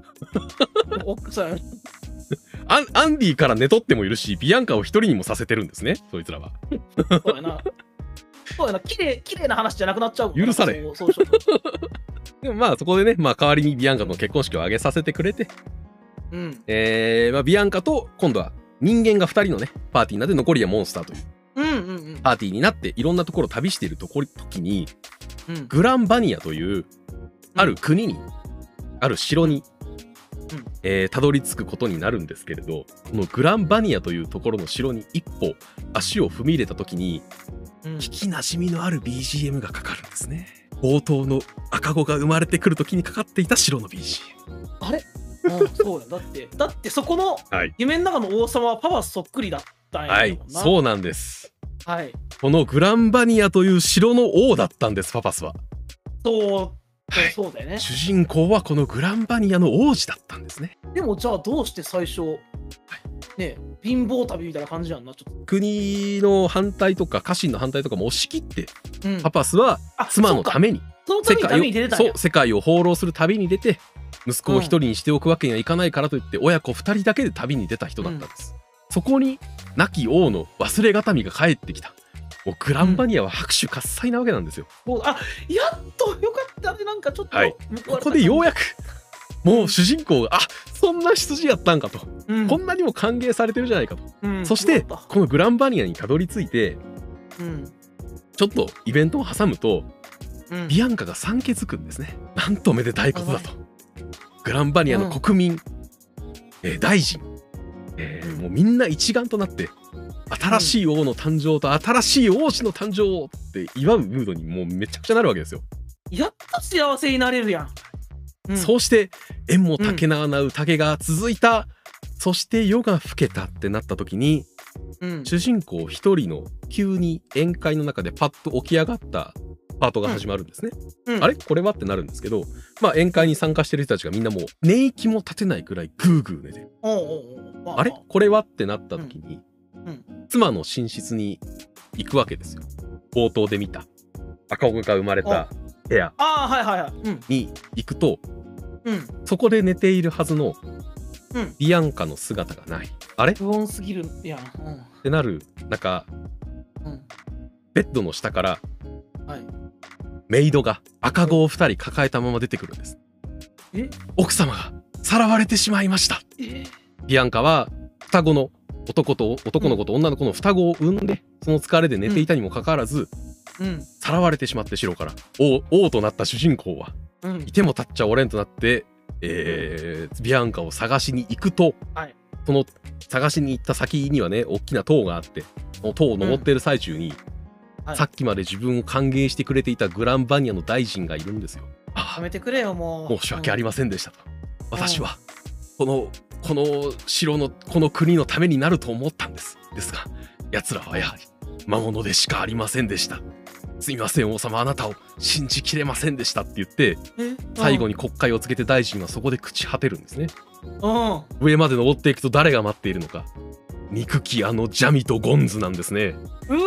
アンアンディから寝取ってもいるしビアンカを一人にもさせてるんですねそいつらは。 そうやなそうやな、綺麗綺麗な話じゃなくなっちゃう。 許され。そうそうでもまあそこでね、まあ代わりにビアンカの結婚式を挙げさせてくれて、うん、えーまあ、ビアンカと今度は人間がふたりのねパーティーになって残りはモンスターというパーティーになっていろんなところを旅しているところ時に、うん、グランバニアというある国に、うん、ある城に、うん、えー、たどり着くことになるんですけれど、このグランバニアというところの城に一歩足を踏み入れた時に聞きなじみのある ビージーエム がかかるんですね。冒頭の赤子が生まれてくる時にかかっていた城の ビージーエム。 あれ、うん、そうや。だってだってそこの夢の中の王様はパパそっくりだったんや。 はい、そうなんです。 はい、 このグランバニアという城の王だったんですパパスは。 そうはい、そうだよね。 主人公はこのグランバニアの王子だったんですね。 でもじゃあどうして最初、はい、ね貧乏旅みたいな感じやんな。ちょっと国の反対とか家臣の反対とかも押し切って、うん、パパスは妻のために世界を放浪する旅に出て息子を一人にしておくわけにはいかないからといって、うん、親子二人だけで旅に出た人だったんです、うん、そこに亡き王の忘れがたみが帰ってきた。もうグランバニアは拍手喝采なわけなんですよ、 うん、あやっとよかったね。なんかちょっと、はい、 ここでようやくもう主人公があそんな羊やったんかと、うん、こんなにも歓迎されてるじゃないかと、うん、そしてこのグランバニアにたどり着いて、うん、ちょっとイベントを挟むと、うん、ビアンカが産気づくんですね。なんとめでたいことだと、グランバニアの国民、うんえー、大臣、えー、もうみんな一丸となって新しい王の誕生と新しい王子の誕生って祝うムードにもうめちゃくちゃなるわけですよ。 やっと幸せになれるやん。 うん、そうして縁も竹縄な宴が続いた、うん、そして夜が更けたってなった時に、うん、主人公一人の急に宴会の中でパッと起き上がったパートが始まるんですね、うん、あれこれはってなるんですけど、まあ宴会に参加してる人たちがみんなもう寝息も立てないくらいグーグー寝てる。おうおうおうあれこれはってなった時に、うんうん、妻の寝室に行くわけですよ。冒頭で見た赤子が生まれた部屋に行くと、うん、そこで寝ているはずのビアンカの姿がない。あれ不穏すぎるやん、うん、 ってなる中、うん、ベッドの下から、はい、メイドが赤子をふたり抱えたまま出てくるんです。え奥様がさらわれてしまいました。えビアンカは双子の男と男の子と女の子の双子を産んで、その疲れで寝ていたにもかかわらず、うん、さらわれてしまって城から 王, 王となった主人公は、うん、いても立っちゃおれんとなって、えー、ビアンカを探しに行くと、はい、その探しに行った先にはね大きな塔があって、その塔を登っている最中に、 はい、さっきまで自分を歓迎してくれていたグランバニアの大臣がいるんですよ。 あ、やめてくれよもう。 申し訳ありませんでしたと。うん、私はこのこの城のこの国のためになると思ったんです。ですが奴らはやはり魔物でしかありませんでした。すみません王様、あなたを信じきれませんでしたって言って、最後に国会をつけて大臣はそこで朽ち果てるんですね。うん、上まで登っていくと誰が待っているのか、憎きあのジャミとゴンズなんですね。うわ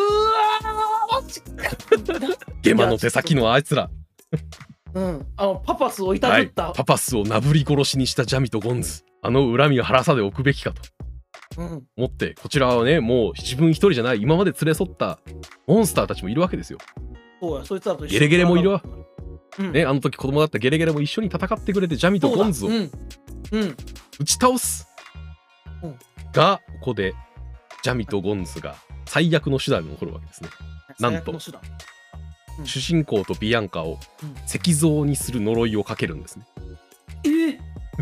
ーゲマの手先のあいつら。 うん、あのパパスをいたぶった、 はい、パパスをなぶり殺しにしたジャミとゴンズ、あの恨みを晴らさでおくべきかと、うん、思って、こちらはね、もう自分一人じゃない、今まで連れ添ったモンスターたちもいるわけですよ。 そうや、そいつらと一緒にゲレゲレもいるわ、うんね、あの時子供だったゲレゲレも一緒に戦ってくれて、ジャミとゴンズを打ち倒す、うんうん、がここでジャミとゴンズが最悪の手段に残るわけですね。なんと、うん、主人公とビアンカを石像にする呪いをかけるんですね。えー、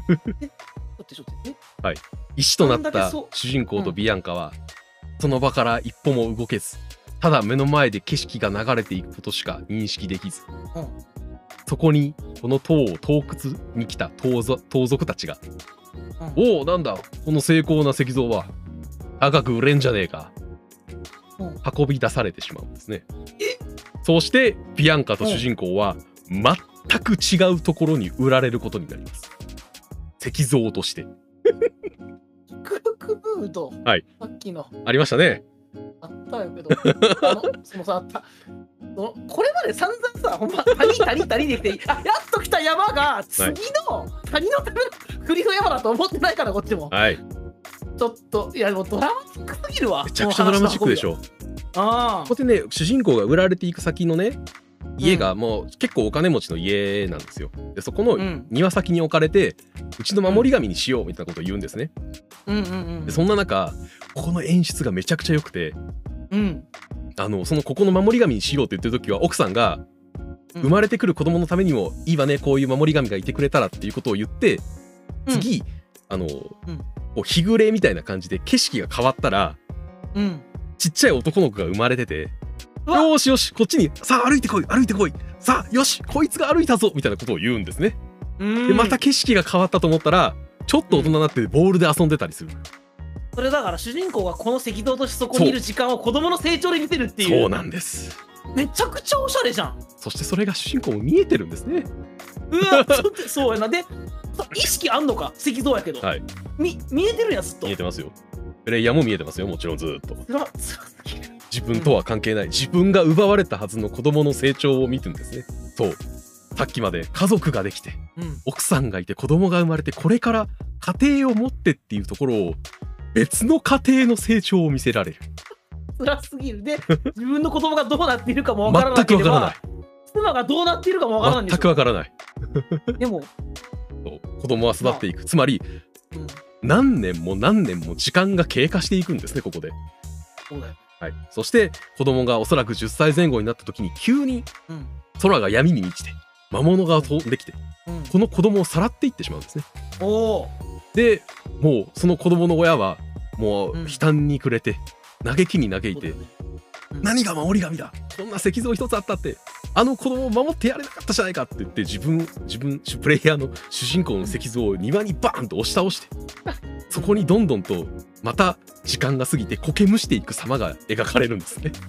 はい、石となった主人公とビアンカはその場から一歩も動けず、ただ目の前で景色が流れていくことしか認識できず、うん、そこにこの塔を盗掘に来た盗賊たちが、うん、おお、なんだこの精巧な石像は高く売れんじゃねえか、うん、運び出されてしまうんですね。そうしてビアンカと主人公は全く違うところに売られることになります。石像として。 クルクブード、 はい、 さっきのありましたね。 あったよけど、あのそのさ、たそのこれまで散々さ、ほんま谷谷谷できて、あ、やっと来た山が次の谷のための栗の山だと思ってないから、こっちも。はい。ちょっといやもうドラマチックすぎるわ。 めちゃくちゃドラマチックでしょ。ああ。ここでね、主人公が売られていく先のね、家がもう結構お金持ちの家なんですよ。でそこの庭先に置かれて、うん、うちの守り神にしようみたいなことを言うんですね。でそんな中、ここの演出がめちゃくちゃ良くて、うん、あのそのここの守り神にしようって言ってる時は、奥さんが生まれてくる子供のためにもいいわね、こういう守り神がいてくれたらっていうことを言って、次、うん、あの、うん、こう日暮れみたいな感じで景色が変わったら、うん、ちっちゃい男の子が生まれてて、よーしよし、こっちにさあ歩いてこい歩いてこい、さあよしこいつが歩いたぞみたいなことを言うんですね。でまた景色が変わったと思ったら、ちょっと大人になってボールで遊んでたりする。 それだから主人公がこの石像としてそこにいる時間を子供の成長で見てるっていう。 そうなんです。 めちゃくちゃおしゃれじゃん。 そしてそれが主人公も見えてるんですね。 うわ、ちょっとそうやな。で意識あんのか、石像やけど、はい、み見えてるやつと。 見えてますよ。プレイヤーも見えてますよ、もちろんずっと。うわ、つらすぎる。自分とは関係ない、自分が奪われたはずの子供の成長を見てるんですね。そう、さっきまで家族ができて、うん、奥さんがいて子供が生まれて、これから家庭を持ってっていうところを、別の家庭の成長を見せられる。 辛すぎる。で自分の子供がどうなっているかもわからなければ、全くわからない。妻がどうなっているかもわからないんですよ。 全くわからない。 でもそう子供は育っていく、まあ、つまり、うん、何年も何年も時間が経過していくんですね、ここで。そうだよ。はい、そして子供がおそらくじゅっさいぜん後になった時に、急に空が闇に満ちて魔物が飛んできて、うん、この子供をさらっていってしまうんですね。おでもうその子供の親はもう悲嘆に暮れて、嘆きに嘆いて、ね、うん、何が守り神だ、こんな石像一つあったって、あの子供を守ってやれなかったじゃないかって言って、自分自分プレイヤーの主人公の石像を庭にバーンと押し倒して、そこにどんどんとまた時間が過ぎて苔むしていく様が描かれるんですね。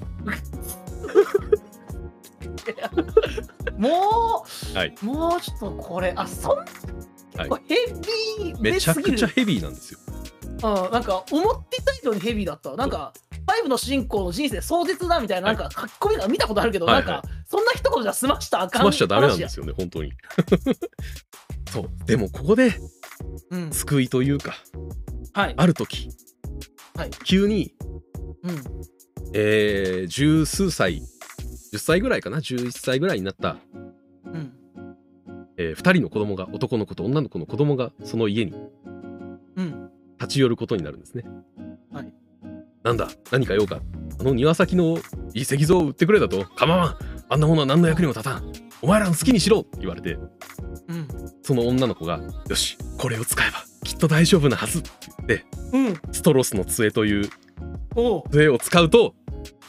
もう、はい、もうちょっとこれ、あ、そん、はい、ヘビーめちゃくちゃヘビーなんですよ。 あ、なんか思っていた以上にヘビーだった。なんかファイブの主人公の人生壮絶だみたいな、なんか書き込みが見たことあるけど、はい、なんかそんな一言じゃ済ましたあかん。 済ましちゃダメなんですよね、本当に。そうでもここで、うん、救いというか、はい、ある時、はい、急に、うん、えー、十数歳、じゅっさいぐらいかな、じゅういっさいぐらいになった、うん、えー、ふたりの子供が、男の子と女の子の子供がその家に、うん、立ち寄ることになるんですね。はい、なんだ、何か用か、あの庭先のいい石像を売ってくれだと。構わん、あんなものは何の役にも立たん、お前らの好きにしろって言われて、うん、その女の子が、よしこれを使えばきっと大丈夫なはずって言って、うん、ストロスの杖という杖を使うと、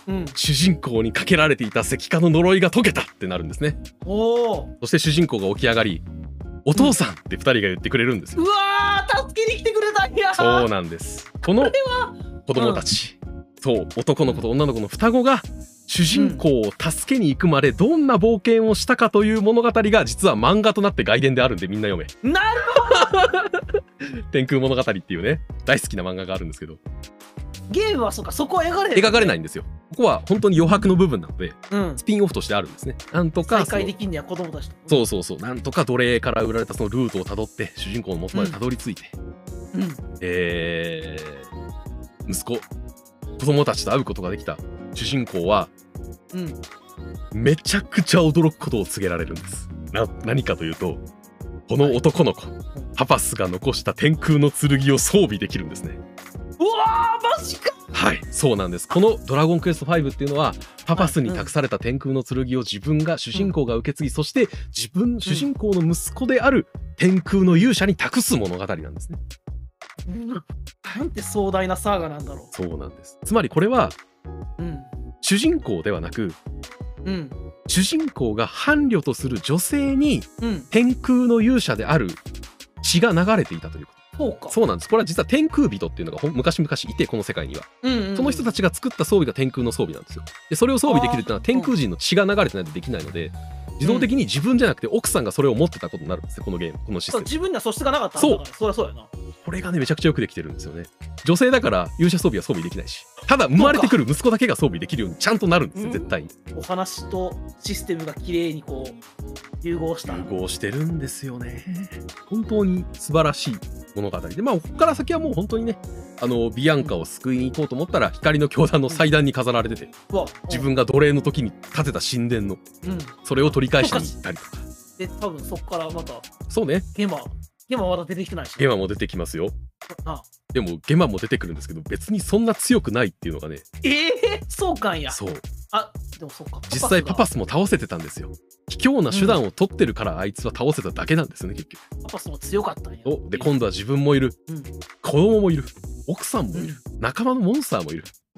うん、 主人公にかけられていた石化の呪いが解けたってなるんですね。 おそして主人公が起き上がり、お父さんってふたりが言ってくれるんですよ。 うわー、助けに来てくれたんや。 そうなんです。この子供たち、うん、そう男の子と女の子の双子が主人公を助けに行くまでどんな冒険をしたかという物語が実は漫画となって外伝であるんで、みんな読め。 なるほど天空物語っていうね大好きな漫画があるんですけど、 ゲームはそうか、そこは描かれない、 描かれないんですよ。ここは本当に余白の部分なので、 うん、 スピンオフとしてあるんですね。なんとか再会できんねや、子供たちと。 そうそうそう、なんとか奴隷から売られたそのルートをたどって主人公の元までたどり着いて、 うんうん、 えー、息子子供たちと会うことができた主人公は、 うん、 めちゃくちゃ驚くことを告げられるんです。な何かというと、この男の子、はい、パパスが残した天空の剣を装備できるんですね。 うわー、マジか。 はい、そうなんです。このドラゴンクエストファイブっていうのはパパスに託された天空の剣を自分が主人公が受け継ぎ、そして自分主人公の息子である天空の勇者に託す物語なんですね。 うん、なんて壮大なサーガなんだろう。 そうなんです。つまりこれは、 うん、 主人公ではなく、 うん、 主人公が伴侶とする女性に、 うん、 天空の勇者である血が流れていたということ。 そうか。 そうなんです。これは実は天空人っていうのが昔々いて、この世界には、 うんうんうん、 その人たちが作った装備が天空の装備なんですよ。でそれを装備できるっていうのは天空人の血が流れてないとできないので、自動的に自分じゃなくて奥さんがそれを持ってたことになるんですよ、このゲーム、このシステム。 自分には素質がなかったんだから。そう、そりゃそうやな。 これがねめちゃくちゃよくできてるんですよね。女性だから勇者装備は装備できないし、ただ生まれてくる息子だけが装備できるようにちゃんとなるんですよ、絶対に。 お話とシステムが綺麗にこう融合した。 融合してるんですよね。本当に素晴らしい物語で、まあここから先はもう本当にね、あのビアンカを救いに行こうと思ったら光の教団の祭壇に飾られてて、うん、自分が奴隷の時に建てた神殿の、うん、それを取り返しに行ったりとか。 で多分そこからまたそうね、 ゲマゲマまだ出てきてないし、 ゲマも出てきますよ。 ああでもゲマも出てくるんですけど、別にそんな強くないっていうのがね。 ええー、そうかんや。 そう。 あ、でもそうか。 実際パパスも倒せてたんですよ。卑怯な手段を取ってるから、あいつは倒せただけなんですよね、結局。 パパスも強かったんや。 おで今度は自分もいる、うん、子供もいる、奥さんもいる、うん、仲間のモンスターもいる、うん、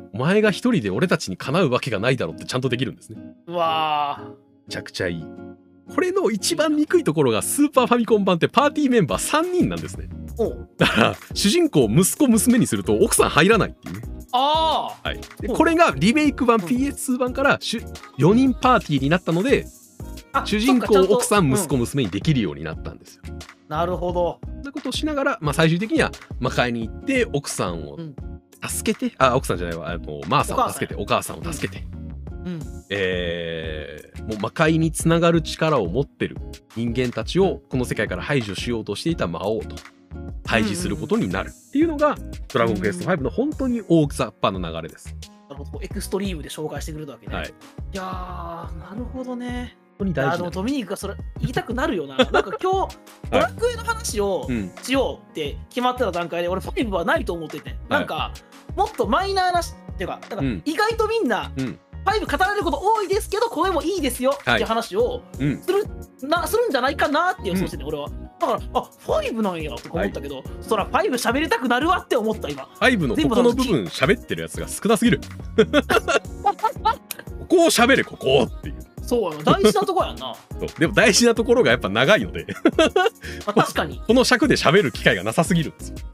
お前が一人で俺たちにかなうわけがないだろってちゃんとできるんですね。 うわー、 めちゃくちゃいい。これの一番憎いところがスーパーファミコン版ってパーティーメンバーさんにんなんですね。だから主人公を息子娘にすると奥さん入らないっていうね。 ああ、はい、でこれがリメイク版 ピーエスツー 版からよにんパーティーになったので、主人公奥さん息子娘にできるようになったんですよ。 なるほど。 そんなことをしながら、まあ、最終的には魔界に行って奥さんを助けて、うん、あ奥さんじゃないわ、あのマーサを助けて、お母さんを助けて、うん、えー、もう魔界につながる力を持ってる人間たちをこの世界から排除しようとしていた魔王と対峙することになるっていうのがドラゴンクエストファイブの本当に大雑把な流れです。 なるほど、エクストリームで紹介してくれたわけね。はい、いやー、なるほどね。 本当に大事な。 あのドミニクがそれ言いたくなるよな。なんか今日ドラクエの話をしようって決まってた段階で俺ファイブはないと思ってて、はい、なんかもっとマイナーなしっていうか、だから意外とみんな、うんファイブ語られること多いですけど、これもいいですよっていう話をする、はいなするんじゃないかなって予想してね、うん、俺は。だから、あファイブなんやとか思ったけど、はい、そらファイブ喋りたくなるわって思った今。 ファイブのここの部分喋ってるやつが少なすぎる。ここを喋れ、ここっていう。 そうやな、大事なとこやんな。 そうでも大事なところがやっぱ長いのでまあ確かにこの尺で喋る機会がなさすぎるんですよ。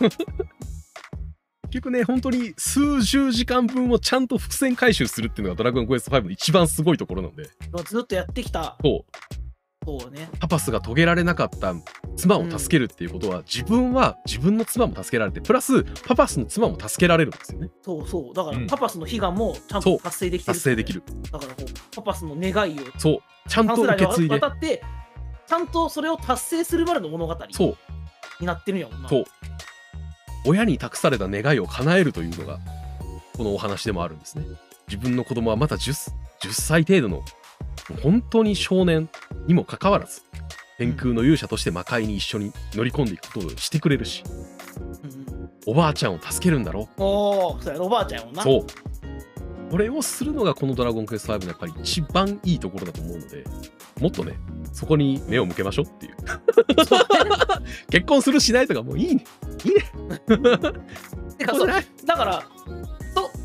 結局ね、本当に数十時間分をちゃんと伏線回収するっていうのがドラゴンクエストファイブの一番すごいところなので、 ずっとやってきた。 そうそうね、 パパスが遂げられなかった妻を助けるっていうことは、うん、自分は自分の妻も助けられて、プラスパパスの妻も助けられるんですよね。 そうそう、だから、うん、パパスの悲願もちゃんと達成できてる、ね、 達成できる。 だからこうパパスの願いをそうちゃんと受け継いで渡って、ちゃんとそれを達成するまでの物語になってるんやもんな。 そう親に託された願いを叶えるというのがこのお話でもあるんですね。自分の子供はまだ 10, 10歳程度の本当に少年にもかかわらず、天空の勇者として魔界に一緒に乗り込んでいくことをしてくれるし、うん、おばあちゃんを助けるんだろう。 おお、そうや、おばあちゃんやもんな。 そうこれをするのがこのドラゴンクエストファイブのやっぱり一番いいところだと思うので、もっとねそこに目を向けましょうっていう結婚するしないとかもういいねいいねてかそれだからそこの話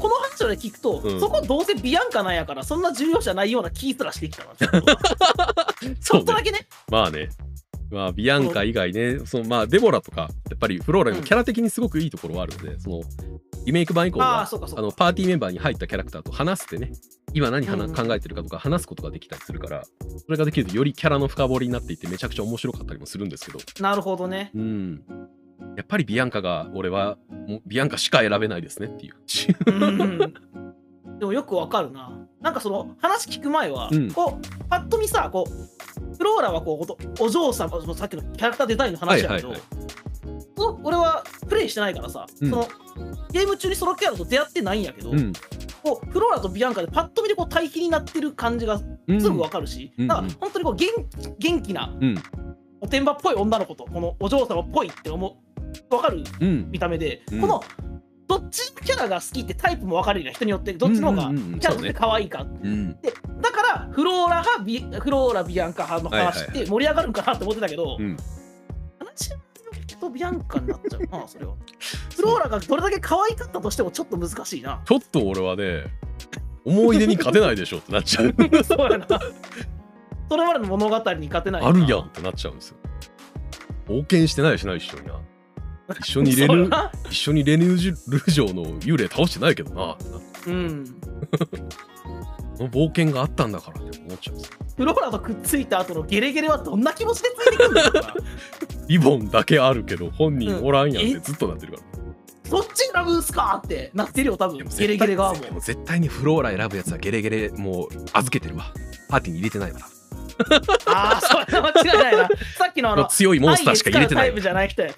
ロで聞くと、うん、そこどうせビアンカなんやからそんな重要じゃないような気すらしてきたわちょっとだけね。 まあね、まあビアンカ以外ね、そのまあデボラとかやっぱりフローラにもキャラ的にすごくいいところはあるので、うん、そのリメイク版以降はあのパーティーメンバーに入ったキャラクターと話してね、今何話、うん、考えてるかとか話すことができたりするから、それができるとよりキャラの深掘りになっていってめちゃくちゃ面白かったりもするんですけど。 なるほどね。 うん。やっぱりビアンカが俺はもうビアンカしか選べないですねっていう。 うんでもよくわかるな。なんかその話聞く前は、うん、こうパッと見さ、こうフローラはこうお嬢さん、さっきのキャラクターデザインの話だけど、はいはいはい、俺はプレイしてないからさ、うん、そのゲーム中にそのキャラと出会ってないんやけど、うん、こうフローラとビアンカでパッと見でこう対比になってる感じがすぐわかるし、うん、だから本当にこう元気、元気な、うん、おてんばっぽい女の子とこのお嬢様っぽいって思うわかる、うん、見た目で、このどっちのキャラが好きってタイプも分かるよ、人によってどっちの方がキャラとして可愛いか、うんうんうんね、でだからフローラ派ビフローラビアンカ派の話って盛り上がるんかなって思ってたけど、はいはいはい、話のとビアンカになっちゃうなそれは。フローラがどれだけ可愛かったとしてもちょっと難しいな。 ちょっと俺はね思い出に勝てないでしょってなっちゃうそうやな、それまでの物語に勝てないあるやんってなっちゃうんですよ。冒険してないしな、一緒にな。一緒にレヌ一緒にレヌージュル城の幽霊倒してないけどな。うんの冒険があったんだからって思っちゃうんですよ。 フローラとくっついた後のゲレゲレはどんな気持ちでついてくるんですかリボンだけあるけど本人おらんやんってずっとなってるから、 うん、そっち選ぶんすかってなってるよ多分。ゲレゲレ側も。 でも絶対にフローラ選ぶやつはゲレゲレもう預けてるわ。パーティーに入れてないからああ、それは間違いないな。さっきのあの強いモンスターしか入れてない。 タイプじゃない人や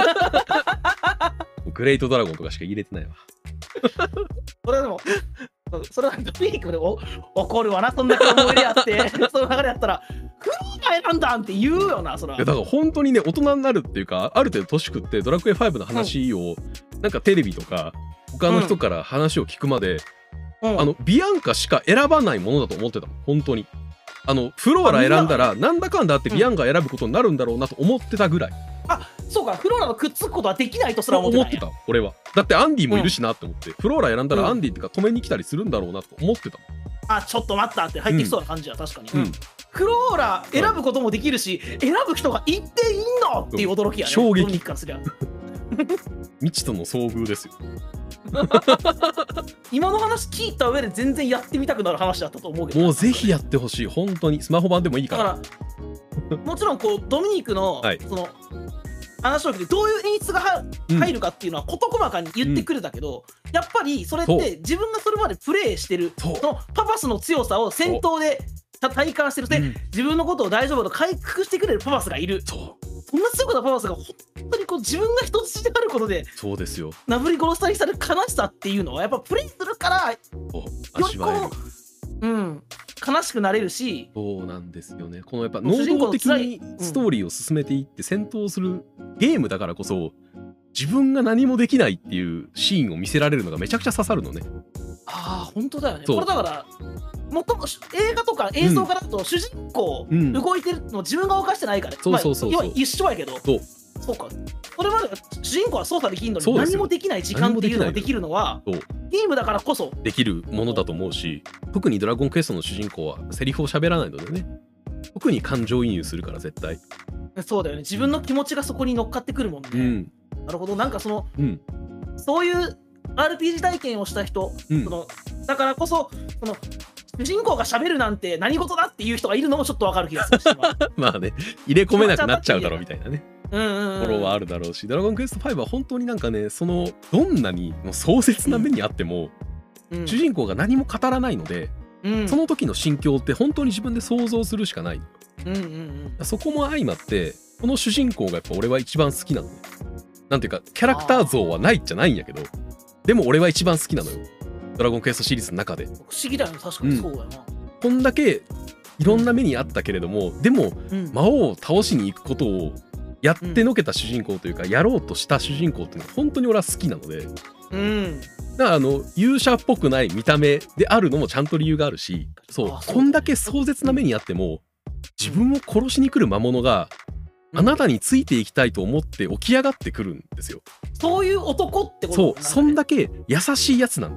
グレートドラゴンとかしか入れてないわ。 それでも、それはドミニクで怒るわな、そんな思い出あって、その流れやったら、フローラ選んだんって言うよな、それは。 いやだから本当にね、大人になるっていうか、ある程度年食って、ドラクエファイブの話を、うん、なんかテレビとか、他の人から話を聞くまで、うん、あのビアンカしか選ばないものだと思ってたの、本当に。あのフローラ選んだらなんだかんだあってビアンカ選ぶことになるんだろうなと思ってたぐらい。 あ、そうか、フローラとくっつくことはできないとすら思ってたんや。 思ってた俺は。だってアンディもいるしなって思って、うん、フローラ選んだらアンディってか止めに来たりするんだろうなと思ってたもん。 あ、ちょっと待ったって入ってきそうな感じは確かに、うんうん、フローラ選ぶこともできるし、うん、選ぶ人がいっていいのっていう驚きやね。 衝撃からすりゃ未知との遭遇ですよ今の話聞いた上で全然やってみたくなる話だったと思うけど、 もうぜひやってほしい。本当にスマホ版でもいいから。だからもちろんこうドミニクの、はい、その話を聞いてどういう演出が入るかっていうのは事細かに言ってくれたけど、うん、やっぱりそれって自分がそれまでプレイしてるそのパパスの強さを戦闘で体感してるで、うん、自分のことを大丈夫と回復してくれるパパスがいる。そうそんな強くなパパスが本当にこう自分が人質であることでそうですよ、 なぶり殺されされる悲しさっていうのはやっぱプレイするからよりこう、うん、悲しくなれるし。 そうなんですよね。このやっぱ能動的にストーリーを進めていって戦闘するゲームだからこそ自分が何もできないっていうシーンを見せられるのがめちゃくちゃ刺さるのね。 ああ本当だよね。これだからもっとも映画とか映像からだと主人公動いてるの自分が動かしてないから、要は一緒やけど、そうそうか、それまでは主人公は操作できるのに何もできない時間っていうのができるのはゲームだからこそできるものだと思うし、特にドラゴンクエストの主人公はセリフを喋らないのでね、特に感情移入するから絶対。 そうだよね、自分の気持ちがそこに乗っかってくるもんね、うん、なるほど。なんかその、うん、そういう アールピージー 体験をした人、うん、そのだからこそその主人公が喋るなんて何事だっていう人がいるのもちょっとわかる気がするしまあね、入れ込めなくなっちゃうだろうみたいなねところはあるだろうし、ドラゴンクエストファイブは本当になんかね、そのどんなにも壮絶な目にあっても、うん、主人公が何も語らないので、うん、その時の心境って本当に自分で想像するしかない、うんうんうん、そこも相まってこの主人公がやっぱ俺は一番好きなのね。なんていうかキャラクター像はないじゃないんやけど、でも俺は一番好きなのよ、ドラゴンクエストシリーズの中で。不思議だよね、確かにそうやな、うん、 こんだけいろんな目にあったけれども、うん、でも、うん、魔王を倒しに行くことをやってのけた主人公というか、うん、やろうとした主人公っていうのは本当に俺は好きなので、うん、だからあの勇者っぽくない見た目であるのもちゃんと理由があるし、そうこんだけ壮絶な目にあっても自分を殺しに来る魔物があなたについていきたいと思って起き上がってくるんですよ。 そういう男ってことそう、そんだけ優しいやつなんですよ。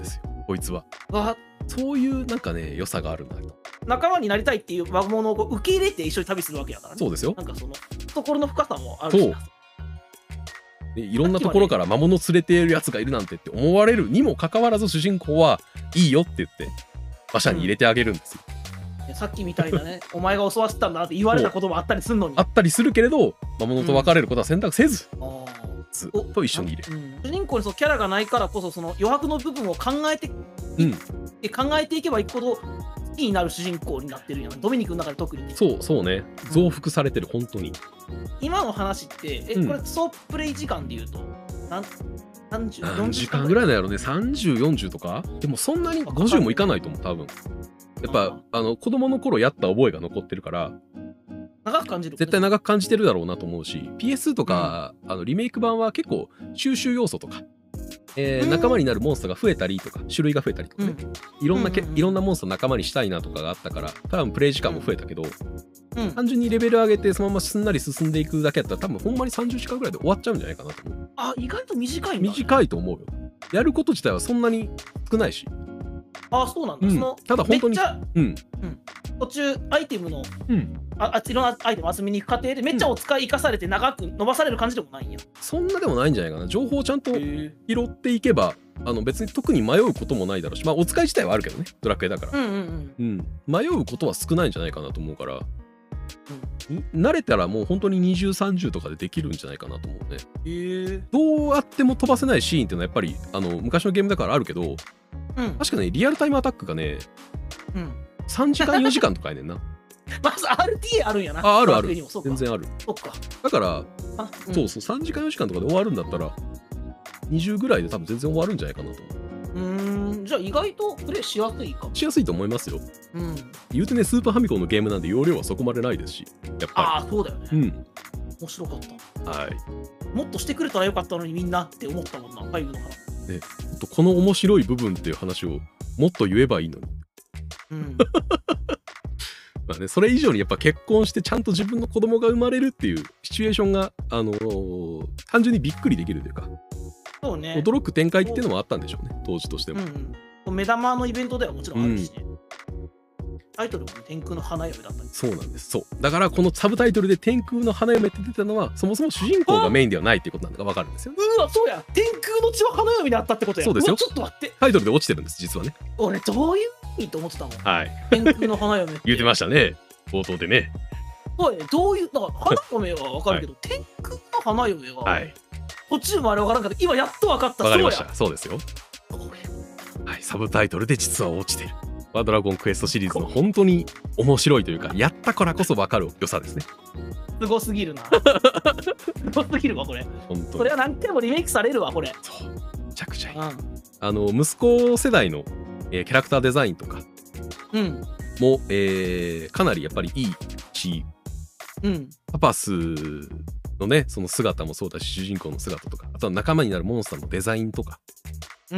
こいつは。 わそういうなんかね良さがあるなと。 仲間になりたいっていう魔物をこう受け入れて一緒に旅するわけやからね。 そうですよ。 なんかその懐の深さもあるしな。 でいろんなところから魔物連れているやつがいるなんてって思われるにもかかわらず主人公はいいよって言って馬車に入れてあげるんですよ。 うん、さっきみたいなねお前が襲わせたんだって言われたこともあったりするのに。 あったりするけれど魔物と別れることは選択せず、うん、ずっと一緒にいる。 うん、主人公にそのキャラがないからこそその余白の部分を考えて、うん、考えていけばいくほど好きになる主人公になってるんやな。ドミニクの中で特に。 そうそうね、増幅されてる、うん、本当に。 今の話ってえ、うん、これ総プレイ時間でいうと何何時間ぐらいだろうね。さんじゅう、よんじゅうとか。でもそんなにごじゅうもいかないと思う多分。やっぱあの子供の頃やった覚えが残ってるから長く感じる。 絶対長く感じてるだろうなと思うし、 ピーエスツー とか、うん、あのリメイク版は結構収集要素とか、えー、仲間になるモンスターが増えたりとか種類が増えたりとかね、うん、いろんなけ、うんうんうん、いろんなモンスター仲間にしたいなとかがあったから多分プレイ時間も増えたけど、うん、単純にレベル上げてそのまますんなり進んでいくだけやったら多分ほんまにさんじゅうじかんぐらいで終わっちゃうんじゃないかなと思う。 あ、意外と短いんだ、ね、 短いと思うよ。やること自体はそんなに少ないし。 あ、そうなんだ、うん、そのただ本当にめっちゃ、うんうん、途中アイテムの、うん、ああいろんなアイテム集めに行く過程でめっちゃお使い生かされて長く伸ばされる感じでもないんや、うん、 そんなでもないんじゃないかな。情報をちゃんと拾っていけばあの別に特に迷うこともないだろうし、まあお使い自体はあるけどね、ドラクエだから、うんうんうんうん、迷うことは少ないんじゃないかなと思うから、うん、慣れたらもう本当ににじゅう、さんじゅうとかでできるんじゃないかなと思うね。へー。どうやっても飛ばせないシーンっていうのはやっぱりあの昔のゲームだからあるけど、うん、確かねリアルタイムアタックがね、うん、さんじかんよじかんとかやねんな。 まず アールティーエー あるんやな。 あ、あるある。全然ある。 そっか。 だから、うん、そうそう、さんじかんよじかんとかで終わるんだったら、にじゅうぐらいで多分全然終わるんじゃないかなと思う。 うーん、じゃあ意外とプレイしやすいかも。 しやすいと思いますよ。うん。言うてね、スーパーファミコンのゲームなんで容量はそこまでないですし、やっぱり。 ああ、そうだよね。 うん。 面白かった。 はい。 もっとしてくれたらよかったのにみんなって思ったもんな、ファイブの話。 ね、この面白い部分っていう話をもっと言えばいいのに。うん。まあね、それ以上にやっぱ結婚してちゃんと自分の子供が生まれるっていうシチュエーションが、あのー、単純にびっくりできるというか、そうね、驚く展開っていうのもあったんでしょうね、当時としても。うんうん、目玉のイベントではもちろんあるし、ね、うん、タイトルも天空の花嫁だったんです。 そうなんです。そうだからこのサブタイトルで天空の花嫁って出たのはそもそも主人公がメインではないっていうことなのが分かるんですよ。 うわ、そうや、天空の血は花嫁にあったってことや。 そうですよ。 ちょっと待って、 タイトルで落ちてるんです実はね。 俺どういう意味と思ってたの。 はい、 天空の花嫁って言ってましたね、冒頭でね。 そうや、どういう、だから花嫁は分かるけど、はい、天空の花嫁は、はい、途中まで分からんかった。今やっと分かった。 分かりました。そうですよ。はい、サブタイトルで実は落ちてる。ドラゴンクエストシリーズの本当に面白いというか、やったからこそ分かる良さですね。 すごすぎるな。すごすぎるわこれ。本当にこれは何回もリメイクされるわこれ。 そう、めちゃくちゃいい。うん、あの息子世代の、えー、キャラクターデザインとかも、うん、えー、かなりやっぱりいいし、うん、パパスのねその姿もそうだし、主人公の姿とか、あとは仲間になるモンスターのデザインとか、うん、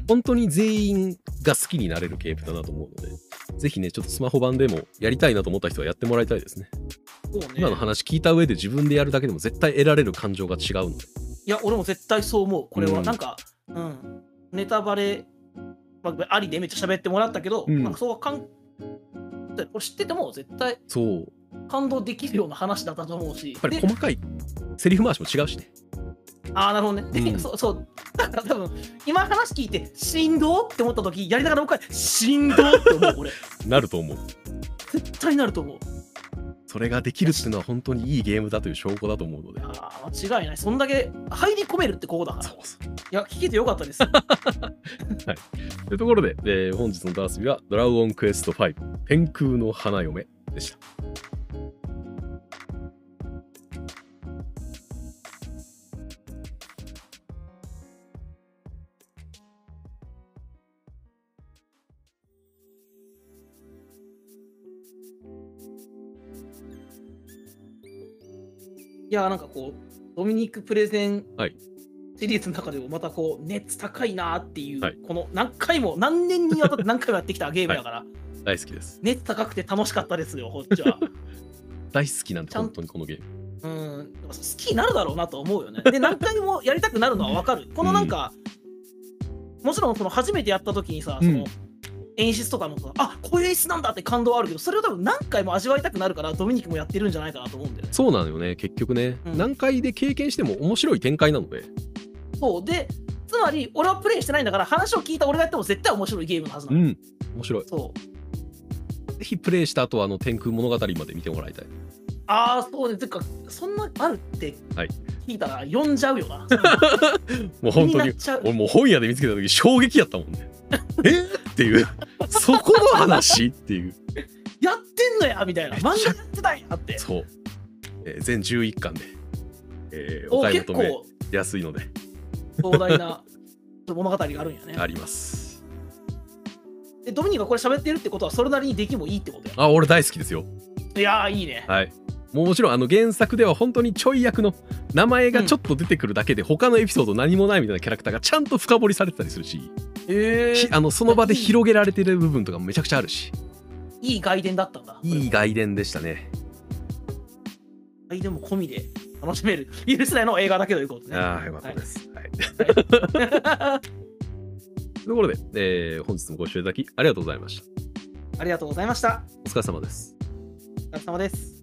本当に全員が好きになれるゲームだなと思うので、ぜひねちょっとスマホ版でもやりたいなと思った人はやってもらいたいですね。そうね、今の話聞いた上で自分でやるだけでも絶対得られる感情が違うので。 いや俺も絶対そう思う。これはなんか、うんうん、ネタバレ、まあ、ありでめっちゃ喋ってもらったけど、うん、なんかそうかんこれ知ってても絶対そう感動できるような話だったと思うし、 やっぱり細かいセリフ回しも違うしね。 ああなるほどね、うん、そうそうだから多分今話聞いて振動って思った時やりながら僕は振動って思う。俺なると思う。 絶対なると思う。 それができるっていうのは本当にいいゲームだという証拠だと思うので。 ああ間違いない。そんだけ入り込めるってここだから。そうそう、いや聞けてよかったです。はい、 というところで、えー、本日のダースビはドラゴンクエストファイブ天空の花嫁でした。 いやなんかこうドミニクプレゼンシリーズの中でもまたこう熱高いなっていう、はい、この何回も何年にわたって何回もやってきたゲームだから、はい、 大好きです。 熱高くて楽しかったですよこっちは。 大好きなんで本当にこのゲーム。うん、好きになるだろうなと思うよね。で何回もやりたくなるのは分かる。このなんか、 もちろんその初めてやった時にさ、その演出とかもさ、あ、こういう演出なんだって感動はあるけど、それを多分何回も味わいたくなるからドミニクもやってるんじゃないかなと思うんだよね。 そうなのよね、結局ね、うん、何回で経験しても面白い展開なので。 そうで、つまり俺はプレイしてないんだから、話を聞いた俺がやっても絶対面白いゲームのはずなの。うん、 面白い。 そうぜひプレイした後はあの天空物語まで見てもらいたい。 ああ、そうね。てかそんなあるって聞いたら読んじゃうよな。 もう本当に俺もう本屋で見つけた時衝撃やったもんね。えっていうそこの話っていうやってんのやみたいな、漫画やってたんやって。 そう、えー、全じゅういっかんで、えー、お買い求め安いので壮大な物語があるんやね。 あります。 でドミニクがこれ喋ってるってことはそれなりに出来もいいってことや。 あ、俺大好きですよ。 いやーいいね。 はい、もうもちろんあの原作では本当にちょい役の名前がちょっと出てくるだけで、うん、他のエピソード何もないみたいなキャラクターがちゃんと深掘りされてたりするし、 えー、 あのその場で広げられてる部分とかもめちゃくちゃあるし、 いい外伝だったんだ。 いい外伝でしたね。 外伝も込みで楽しめる許せないの映画だけということね。 ああ、よかったです。はい、はいというところで、えー、本日もご視聴いただきありがとうございました。 ありがとうございました。 お疲れ様です。 お疲れ様です。